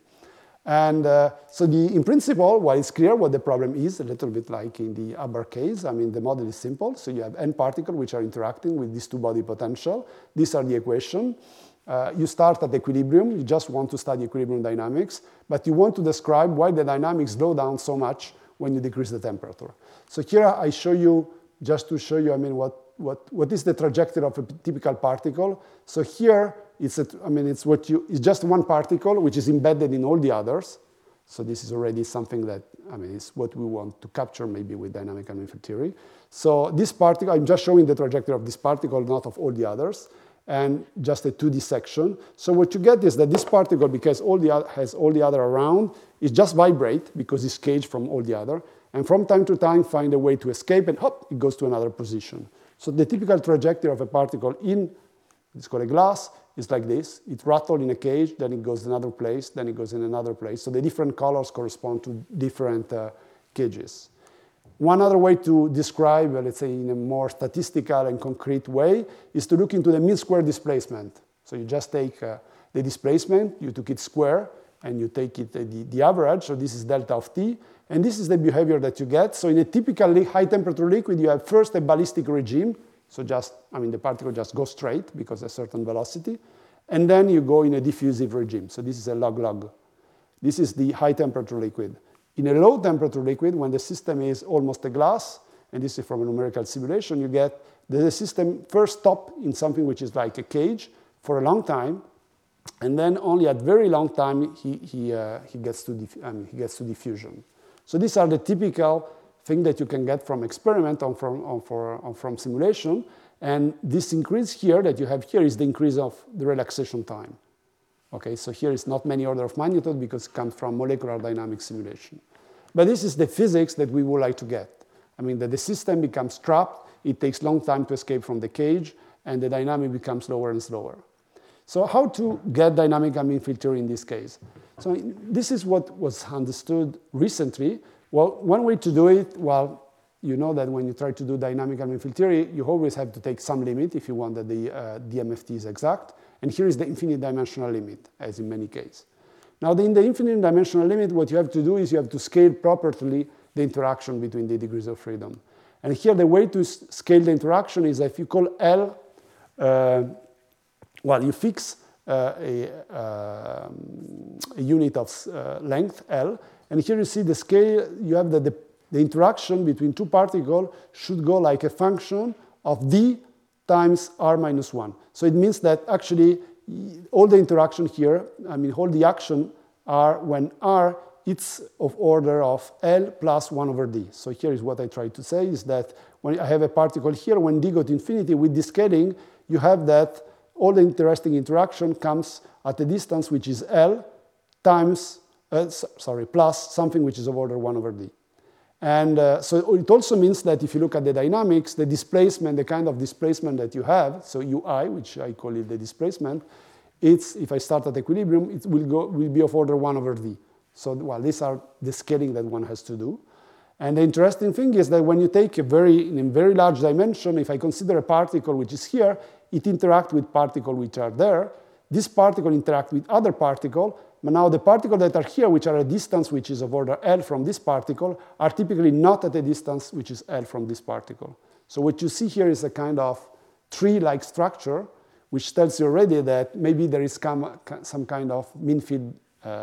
And uh, so the, in principle, while it's clear what the problem is, a little bit like in the Hubbard case, I mean, the model is simple. So you have n particles which are interacting with these two body potential. These are the equation. Uh, you start at equilibrium. You just want to study equilibrium dynamics, but you want to describe why the dynamics slow down so much when you decrease the temperature. So here I show you, just to show you, I mean, what, what, what is the trajectory of a typical particle. So here, it's, a, I mean, it's, what you, it's just one particle which is embedded in all the others. So this is already something that, I mean, it's what we want to capture maybe with dynamic Elman field theory. So this particle, I'm just showing the trajectory of this particle, not of all the others, and just a two D section. So what you get is that this particle, because all the, has all the other around, it just vibrate because it's caged from all the other, and from time to time find a way to escape, and hop, it goes to another position. So the typical trajectory of a particle in, it's called a glass, is like this. It rattles in a cage, then it goes another place, then it goes in another place. So the different colors correspond to different uh, cages. One other way to describe, uh, let's say in a more statistical and concrete way, is to look into the mean square displacement. So you just take uh, the displacement, you took it square, and you take it uh, the, the average, so this is delta of t, and this is the behavior that you get. So in a typically high temperature liquid, you have first a ballistic regime, so just, I mean, the particle just goes straight because of a certain velocity, and then you go in a diffusive regime. So this is a log-log. This is the high temperature liquid. In a low temperature liquid, when the system is almost a glass, and this is from a numerical simulation, you get the system first stop in something which is like a cage for a long time, and then only at very long time he, he, uh, he, gets, to I mean, he gets to diffusion. So these are the typical thing that you can get from experiment or from, or for, or from simulation. And this increase here that you have here is the increase of the relaxation time. Okay, so here is not many order of magnitude because it comes from molecular dynamic simulation. But this is the physics that we would like to get. I mean, that the system becomes trapped, it takes long time to escape from the cage, and the dynamic becomes slower and slower. So how to get dynamic Elman field theory in this case? So this is what was understood recently. Well, one way to do it, well, you know that when you try to do dynamic Elman field theory, you always have to take some limit if you want that the uh, D M F T is exact. And here is the infinite dimensional limit, as in many cases. Now, in the infinite dimensional limit, what you have to do is you have to scale properly the interaction between the degrees of freedom. And here, the way to scale the interaction is if you call L, uh, well, you fix uh, a, uh, a unit of uh, length, L. And here you see the scale, you have that the, the interaction between two particles should go like a function of d times r minus one. So it means that actually all the interaction here, I mean, all the action are when r, it's of order of L plus one over d. So here is what I try to say, is that when I have a particle here, when d goes to infinity, with this scaling, you have that all the interesting interaction comes at a distance which is L times, uh, sorry, plus something which is of order one over d. And uh, so it also means that if you look at the dynamics, the displacement, the kind of displacement that you have, so ui, which I call it the displacement, it's, if I start at equilibrium, it will, go, will be of order one over d. So, well, these are the scaling that one has to do. And the interesting thing is that when you take a very, in a very large dimension, if I consider a particle which is here, it interacts with particles which are there. This particle interacts with other particles. But now the particles that are here, which are a distance which is of order L from this particle, are typically not at a distance which is L from this particle. So what you see here is a kind of tree-like structure, which tells you already that maybe there is some kind of mean field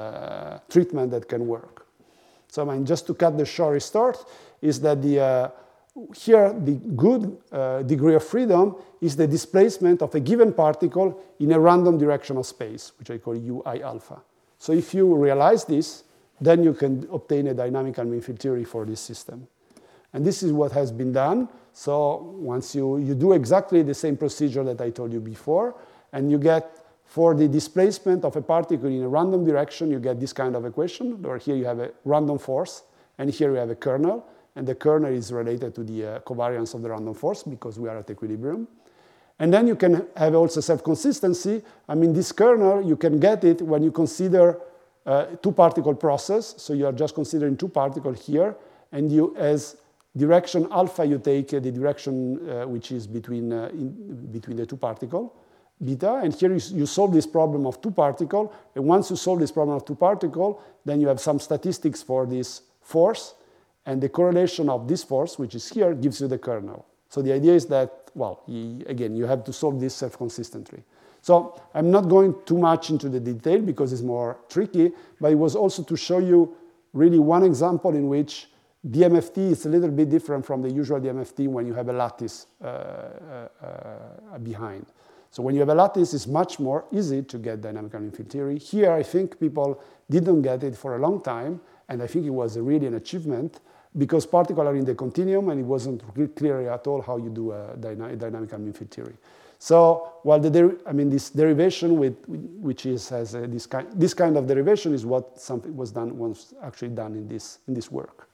uh, treatment that can work. So I mean, just to cut the short short, is that the, uh, here the good uh, degree of freedom is the displacement of a given particle in a random direction of space, which I call ui alpha. So if you realize this, then you can obtain a dynamic Elman field theory for this system. And this is what has been done. So once you, you do exactly the same procedure that I told you before, and you get, for the displacement of a particle in a random direction, you get this kind of equation, where here you have a random force, and here you have a kernel, and the kernel is related to the uh, covariance of the random force, because we are at equilibrium. And then you can have also self-consistency. I mean, this kernel, you can get it when you consider uh, two-particle process. So you are just considering two particles here, and you, as direction alpha, you take uh, the direction uh, which is between, uh, in, between the two particles, beta, and here you, you solve this problem of two particles, and once you solve this problem of two particles, then you have some statistics for this force, and the correlation of this force, which is here, gives you the kernel. So the idea is that, well, you, again, you have to solve this self-consistently. So I'm not going too much into the detail because it's more tricky, but it was also to show you really one example in which D M F T is a little bit different from the usual D M F T when you have a lattice uh, uh, uh, behind. So when you have a lattice, it's much more easy to get dynamical mean field theory. Here, I think people didn't get it for a long time, and I think it was really an achievement because particles are in the continuum, and it wasn't clear at all how you do a dyna dynamical mean field theory. So, while the I mean this derivation, with, which is has a, this kind this kind of derivation, is what something was done was actually done in this in this work.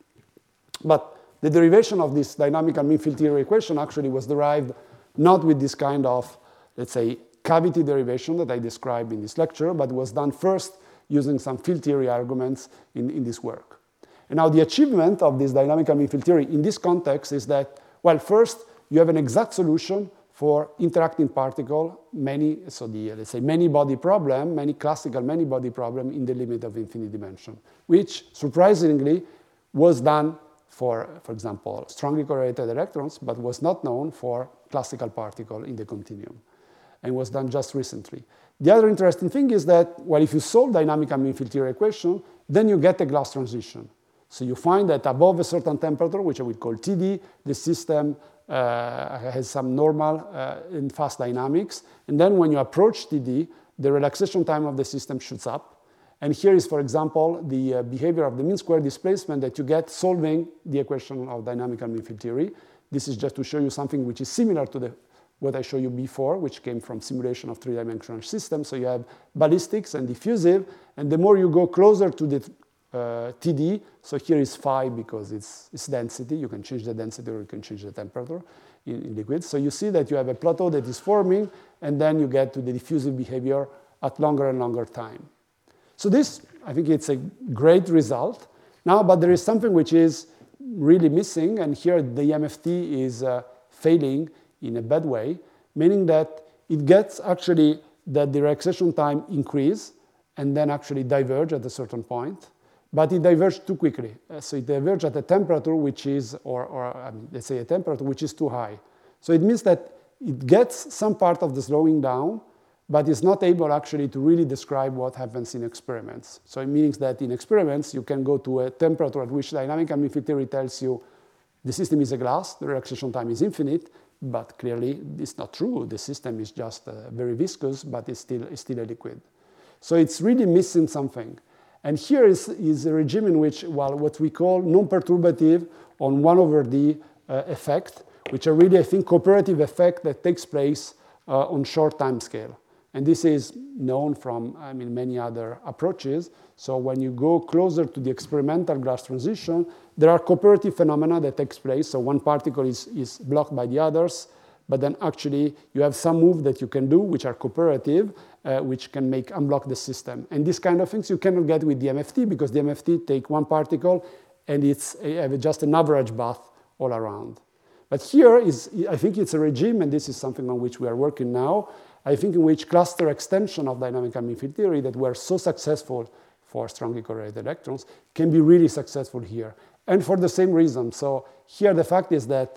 But the derivation of this dynamical mean field theory equation actually was derived not with this kind of, let's say, cavity derivation that I described in this lecture, but was done first using some field theory arguments in, in this work. And now the achievement of this dynamical mean field theory in this context is that, well, first you have an exact solution for interacting particle, many, so the, let's say, many-body problem, many classical many-body problem in the limit of infinite dimension, which surprisingly was done for, for example, strongly correlated electrons, but was not known for classical particle in the continuum, and was done just recently. The other interesting thing is that, well, if you solve dynamical mean field theory equation, then you get a glass transition. So you find that above a certain temperature, which I would call T D, the system uh, has some normal uh, and fast dynamics. And then when you approach T D, the relaxation time of the system shoots up. And here is, for example, the uh, behavior of the mean square displacement that you get solving the equation of dynamical mean field theory. This is just to show you something which is similar to the, what I showed you before, which came from simulation of three-dimensional systems. So you have ballistics and diffusive, and the more you go closer to the uh, T D, so here is phi because it's, it's density. You can change the density or you can change the temperature in, in liquids. So you see that you have a plateau that is forming, and then you get to the diffusive behavior at longer and longer time. So this, I think it's a great result. Now, but there is something which is really missing, and here the M F T is uh, failing in a bad way, meaning that it gets actually that the relaxation time increase and then actually diverge at a certain point, but it diverges too quickly. Uh, so it diverges at a temperature which is, or, or I mean, let's say a temperature which is too high. So it means that it gets some part of the slowing down, but it's not able actually to really describe what happens in experiments. So it means that in experiments, you can go to a temperature at which dynamical mean field theory tells you the system is a glass, the relaxation time is infinite, but clearly it's not true. The system is just uh, very viscous, but it's still, it's still a liquid. So it's really missing something. And here is, is a regime in which, well, what we call non-perturbative on one over D uh, effect, which are really, I think, cooperative effect that takes place uh, on short time scale. And this is known from, I mean, many other approaches. So when you go closer to the experimental glass transition, there are cooperative phenomena that takes place. So one particle is, is blocked by the others, but then actually you have some move that you can do, which are cooperative, uh, which can make unblock the system. And these kind of things you cannot get with the M F T, because the M F T take one particle and it's a, just an average bath all around. But here is, I think it's a regime, and this is something on which we are working now, I think in which cluster extension of dynamical mean field theory that were so successful for strongly correlated electrons can be really successful here. And for the same reason. So here the fact is that,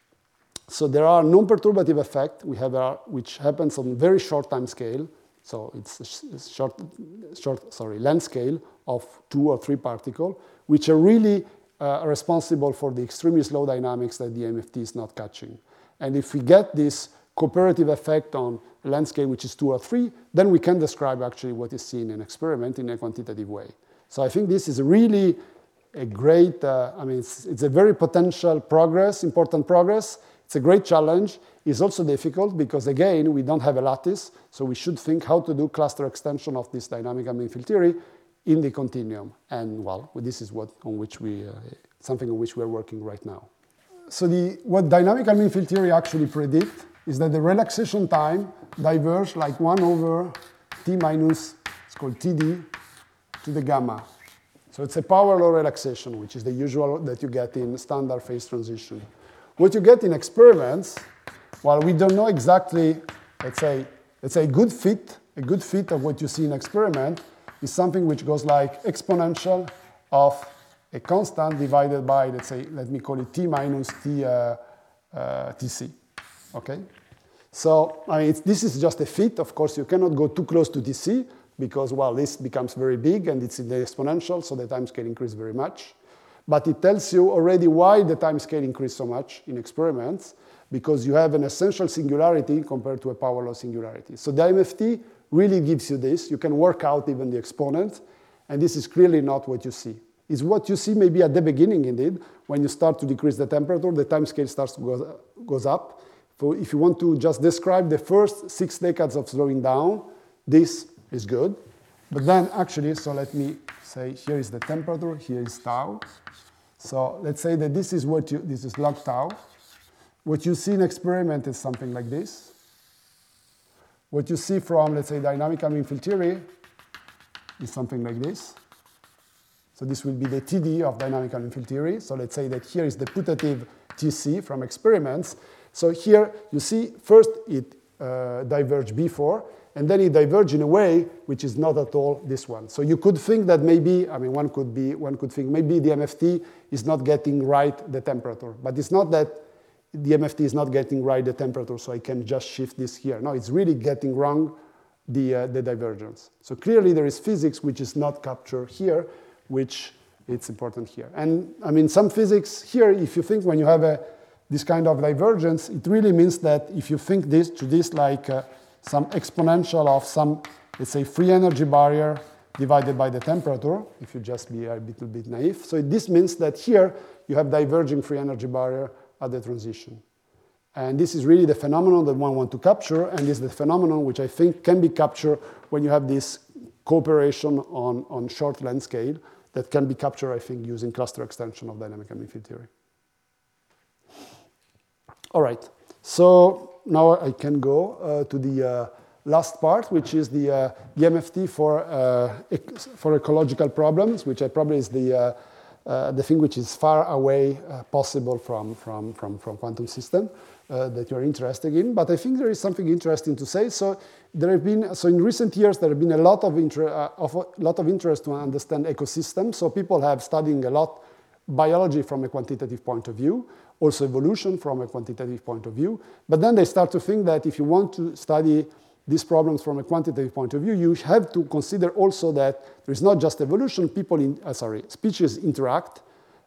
so there are non-perturbative effects we have a, which happens on very short time scale. So it's a short, short, sorry, length scale of two or three particles, which are really uh, responsible for the extremely slow dynamics that the M F T is not catching. And if we get this cooperative effect on a length scale which is two or three, then we can describe actually what is seen in experiment in a quantitative way. So I think this is really a great, uh, I mean, it's, it's a very potential progress, important progress. It's a great challenge. It's also difficult because, again, we don't have a lattice, so we should think how to do cluster extension of this dynamical mean field theory in the continuum. And, well, this is what, on which we, uh, something on which we're working right now. So the, what dynamical mean field theory actually predicts is that the relaxation time diverges like one over T minus, it's called T D, to the gamma. So So it's a power law relaxation, which is the usual that you get in standard phase transition. What you get in experiments, well, we don't know exactly, let's say, let's say a good fit, a good fit of what you see in experiment is something which goes like exponential of a constant divided by, let's say, let me call it t minus t, uh, uh, tc, okay? So, I mean, it's, this is just a fit. Of course, you cannot go too close to tc because, well, this becomes very big and it's in the exponential, so the time scale increases very much. But it tells you already why the time scale increases so much in experiments, because you have an essential singularity compared to a power law singularity. So the I M F T really gives you this. You can work out even the exponent, and this is clearly not what you see. It's what you see maybe at the beginning, indeed. When you start to decrease the temperature, the time scale starts to go goes up. So if you want to just describe the first six decades of slowing down, this is good. But then actually, so let me say, here is the temperature, here is tau. So let's say that this is what you, this is log tau. What you see in experiment is something like this. What you see from, let's say, dynamical mean field theory is something like this. So this will be the T D of dynamical mean field theory. So let's say that here is the putative T C from experiments. So here you see first it uh, diverged before, and then it diverged in a way which is not at all this one. So you could think that maybe, I mean, one could be, one could think maybe the M F T is not getting right the temperature, but it's not that the M F T is not getting right the temperature, so I can just shift this here. No, it's really getting wrong the uh, the divergence. So clearly there is physics which is not captured here, which it's important here. And I mean, some physics here, if you think when you have a this kind of divergence, it really means that if you think this to this like uh, some exponential of some, let's say, free energy barrier divided by the temperature, if you just be a little bit naive. So this means that here you have diverging free energy barrier at the transition. And this is really the phenomenon that one wants to capture, and this is the phenomenon which I think can be captured when you have this cooperation on, on short length scale that can be captured, I think, using cluster extension of dynamical mean field theory. All right, so now I can go uh, to the uh, last part, which is the, uh, the M F T for, uh, ec for ecological problems, which I probably is the, uh, uh, the thing which is far away uh, possible from, from, from, from quantum system uh, that you're interested in. But I think there is something interesting to say. So there have been, so in recent years, there have been a lot of, inter uh, of, a lot of interest to understand ecosystems. So people have studying a lot biology from a quantitative point of view, also evolution from a quantitative point of view. But then they start to think that if you want to study these problems from a quantitative point of view, you have to consider also that there is not just evolution, people in, uh, sorry, species interact.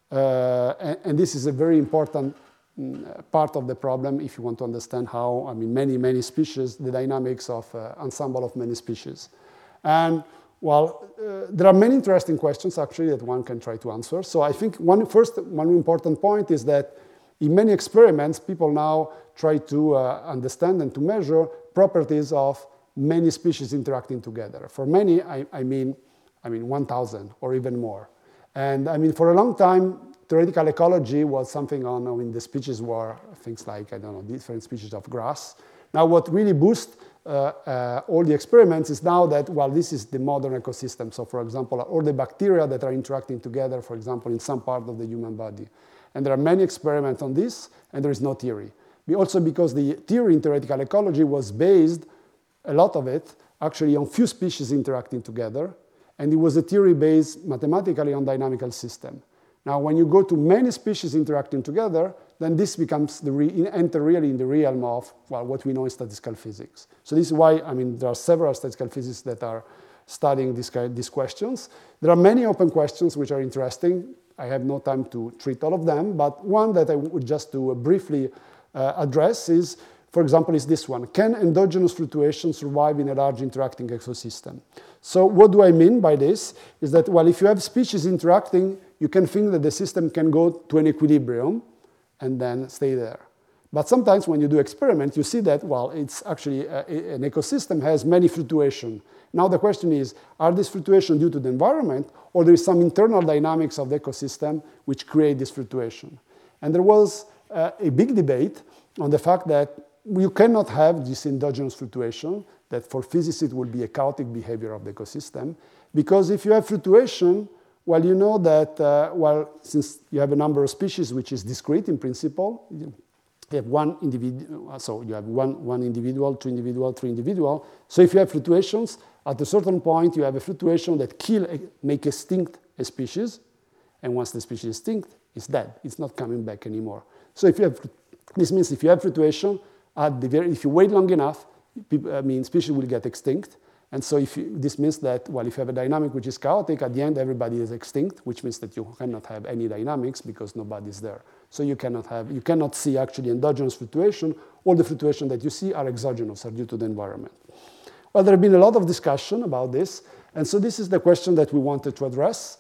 Uh, and, and this is a very important mm, part of the problem if you want to understand how, I mean, many, many species, the dynamics of uh, ensemble of many species. And well, uh, there are many interesting questions actually that one can try to answer. So I think one first, one important point is that in many experiments, people now try to uh, understand and to measure properties of many species interacting together. For many, I, I mean, I mean one thousand or even more. And I mean, for a long time, theoretical ecology was something on, I mean, the species were things like, I don't know, different species of grass. Now, what really boosts uh, uh, all the experiments is now that, well, this is the modern ecosystem. So, for example, all the bacteria that are interacting together, for example, in some part of the human body. And there are many experiments on this, and there is no theory. Also because the theory in theoretical ecology was based, a lot of it, actually on few species interacting together, and it was a theory based mathematically on dynamical system. Now, when you go to many species interacting together, then this becomes the re enter really in the realm of, well, what we know in statistical physics. So this is why, I mean, there are several statistical physicists that are studying this, these questions. There are many open questions which are interesting. I have no time to treat all of them, but one that I would just to briefly uh, address is, for example, is this one. Can endogenous fluctuations survive in a large interacting ecosystem? So what do I mean by this? Is that, well, if you have species interacting, you can think that the system can go to an equilibrium and then stay there. But sometimes when you do experiments, you see that, well, it's actually a, an ecosystem has many fluctuations. Now the question is, are these fluctuations due to the environment, or there is some internal dynamics of the ecosystem which create this fluctuation? And there was uh, a big debate on the fact that you cannot have this endogenous fluctuation, that for physicists it will be a chaotic behavior of the ecosystem, because if you have fluctuation, Well, you know that, uh, well, since you have a number of species which is discrete in principle, you have one individual, so you have one, one individual, two individual, three individual. So if you have fluctuations, at a certain point you have a fluctuation that kill, make extinct a species, and once the species is extinct, it's dead. It's not coming back anymore. So if you have, this means if you have fluctuation, at the very, if you wait long enough, people, I mean, species will get extinct. And so if you, this means that, well, if you have a dynamic which is chaotic, at the end everybody is extinct, which means that you cannot have any dynamics because nobody is there. So you cannot have, you cannot see actually endogenous fluctuation. All the fluctuation that you see are exogenous, are due to the environment. Well, there have been a lot of discussion about this, and so this is the question that we wanted to address.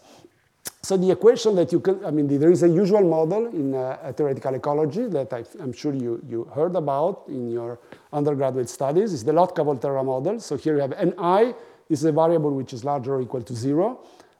So the equation that you can, I mean, the, there is a usual model in uh, theoretical ecology that I, I'm sure you, you heard about in your undergraduate studies. It's the Lotka-Volterra model. So here you have Ni. This is a variable which is larger or equal to zero.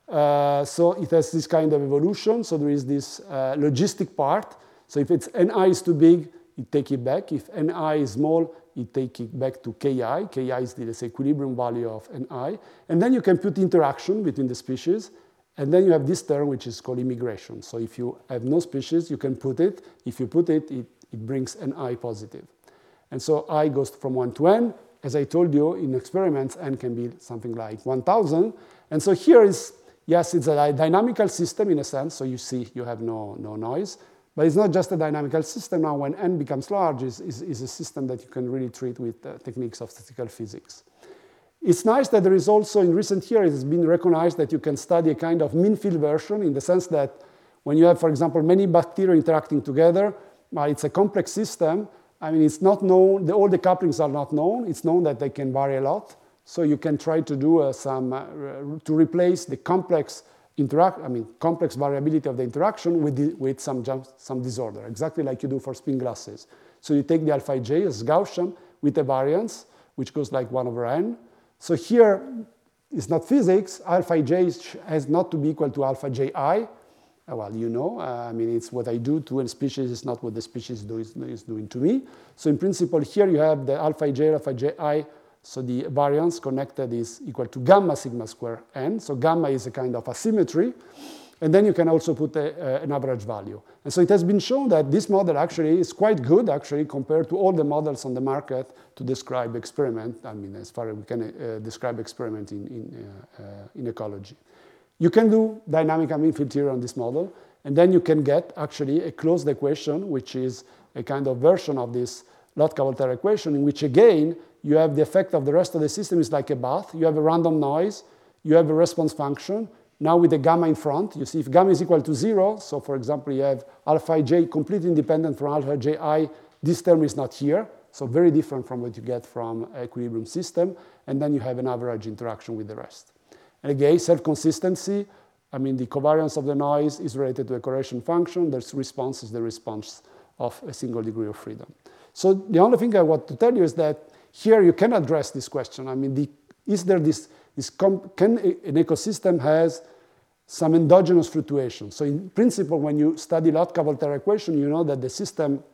Uh, so it has this kind of evolution. So there is this uh, logistic part. So if it's Ni is too big, you take it back. If Ni is small, you take it back to Ki. Ki is the, let's say, equilibrium value of Ni. And then you can put interaction between the species. And then you have this term, which is called immigration. So if you have no species, you can put it. If you put it, it, it brings an I positive. And so I goes from one to n. As I told you, in experiments, n can be something like one thousand. And so here is, yes, it's a dynamical system in a sense. So you see you have no, no noise. But it's not just a dynamical system. Now, when n becomes large, is is is a system that you can really treat with uh, techniques of statistical physics. It's nice that there is also, in recent years, it has been recognized that you can study a kind of mean field version in the sense that when you have, for example, many bacteria interacting together, well, it's a complex system. I mean, it's not known, the, all the couplings are not known. It's known that they can vary a lot. So you can try to do uh, some, uh, to replace the complex interact, I mean, complex variability of the interaction with, the, with some, some disorder, exactly like you do for spin glasses. So you take the alpha j as Gaussian with a variance, which goes like one over n. So here, it's not physics. Alpha j has not to be equal to alpha ji. Uh, well, you know, uh, I mean, it's what I do to a species. It's not what the species do, is, is doing to me. So in principle, here you have the alpha j, alpha ji. So the variance connected is equal to gamma sigma square n. So gamma is a kind of asymmetry. And then you can also put a, uh, an average value. And so it has been shown that this model actually is quite good, actually, compared to all the models on the market to describe experiment. I mean, as far as we can uh, describe experiment in, in, uh, uh, in ecology. You can do dynamic mean field theory on this model, and then you can get actually a closed equation, which is a kind of version of this Lotka-Volterra equation, in which, again, you have the effect of the rest of the system is like a bath. You have a random noise. You have a response function. Now with the gamma in front, you see if gamma is equal to zero, so for example, you have alpha j completely independent from alpha ji, this term is not here, so very different from what you get from an equilibrium system, and then you have an average interaction with the rest. And again, self-consistency, I mean, the covariance of the noise is related to a correlation function. The response is the response of a single degree of freedom. So the only thing I want to tell you is that here you can address this question. I mean, the, is there this, this comp can an ecosystem has some endogenous fluctuation? So in principle, when you study Lotka-Volterra equation, you know that the system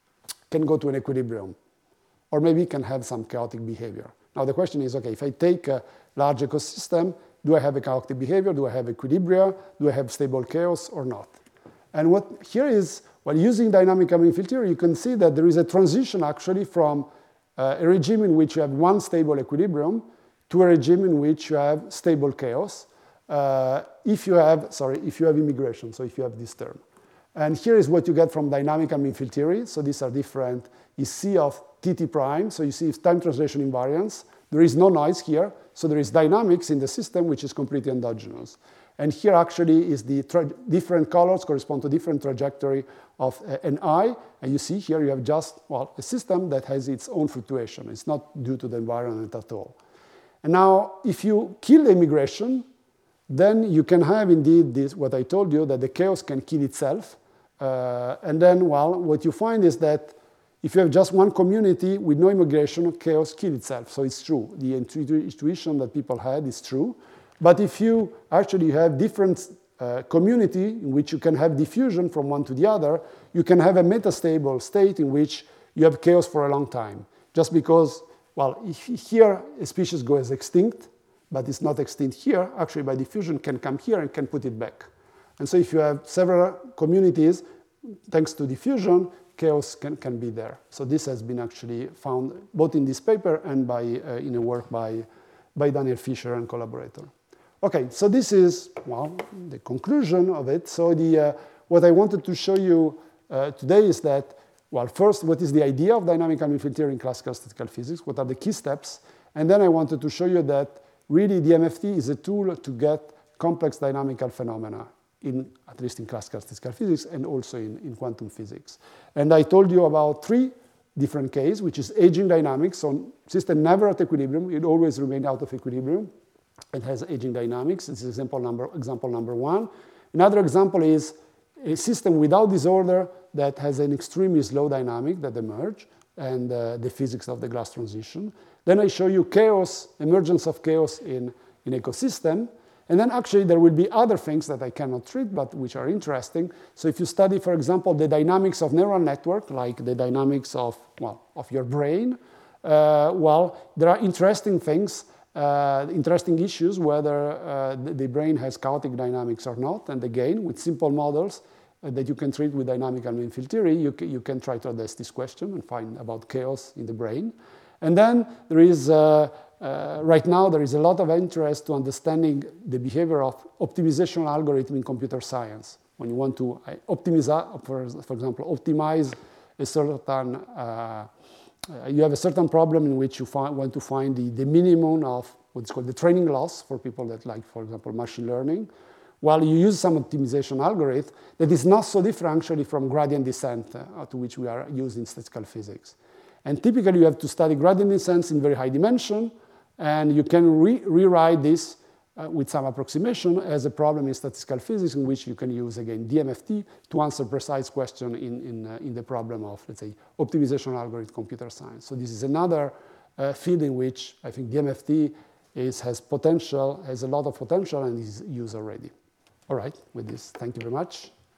can go to an equilibrium, or maybe can have some chaotic behavior. Now the question is, okay, if I take a large ecosystem, do I have a chaotic behavior? Do I have equilibria? Do I have stable chaos or not? And what here is, while using dynamic mean field theory, you can see that there is a transition actually from uh, a regime in which you have one stable equilibrium to a regime in which you have stable chaos. Uh, if you have, sorry, if you have immigration, so if you have this term. And here is what you get from dynamic mean field theory. So these are different, is C of Tt prime. So you see if time translation invariance. There is no noise here. So there is dynamics in the system, which is completely endogenous. And here actually is the different colors correspond to different trajectory of uh, an I. And you see here you have just, well, a system that has its own fluctuation. It's not due to the environment at all. And now, if you kill the immigration, then you can have indeed this, what I told you, that the chaos can kill itself. Uh, and then, well, what you find is that if you have just one community with no immigration, chaos kills itself. So it's true. The intuition that people had is true. But if you actually have different uh, community in which you can have diffusion from one to the other, you can have a metastable state in which you have chaos for a long time. Just because, well, if here a species goes extinct, but it's not extinct here, actually by diffusion can come here and can put it back. And so if you have several communities, thanks to diffusion, chaos can, can be there. So this has been actually found both in this paper and by, uh, in a work by, by Daniel Fisher and collaborator. Okay, so this is, well, the conclusion of it. So the, uh, what I wanted to show you uh, today is that, well, first, what is the idea of dynamic Kalman field theory in classical statistical physics? What are the key steps? And then I wanted to show you that really D M F T is a tool to get complex dynamical phenomena, in, at least in classical statistical physics and also in, in quantum physics. And I told you about three different cases, which is aging dynamics. So system never at equilibrium, it always remained out of equilibrium. It has aging dynamics. This is example number, example number one. Another example is a system without disorder that has an extremely slow dynamic that emerge, and uh, the physics of the glass transition. Then I show you chaos, emergence of chaos in an ecosystem. And then actually there will be other things that I cannot treat, but which are interesting. So if you study, for example, the dynamics of neural network, like the dynamics of, well, of your brain, uh, well, there are interesting things, uh, interesting issues, whether uh, the, the brain has chaotic dynamics or not. And again, with simple models uh, that you can treat with dynamic Kalman field theory, you, ca you can try to address this question and find about chaos in the brain. And then there is, uh, uh, right now, there is a lot of interest to understanding the behavior of optimizational algorithm in computer science. When you want to uh, optimize, for, for example, optimize a certain, uh, uh, you have a certain problem in which you find, want to find the, the minimum of what's called the training loss for people that like, for example, machine learning. While you use some optimization algorithm that is not so different actually from gradient descent uh, to which we are used in statistical physics. And typically, you have to study gradient descents in very high dimension, and you can re rewrite this uh, with some approximation as a problem in statistical physics in which you can use, again, D M F T to answer precise question in, in, uh, in the problem of, let's say, optimization algorithm computer science. So this is another uh, field in which I think D M F T is, has potential, has a lot of potential and is used already. All right, with this, thank you very much.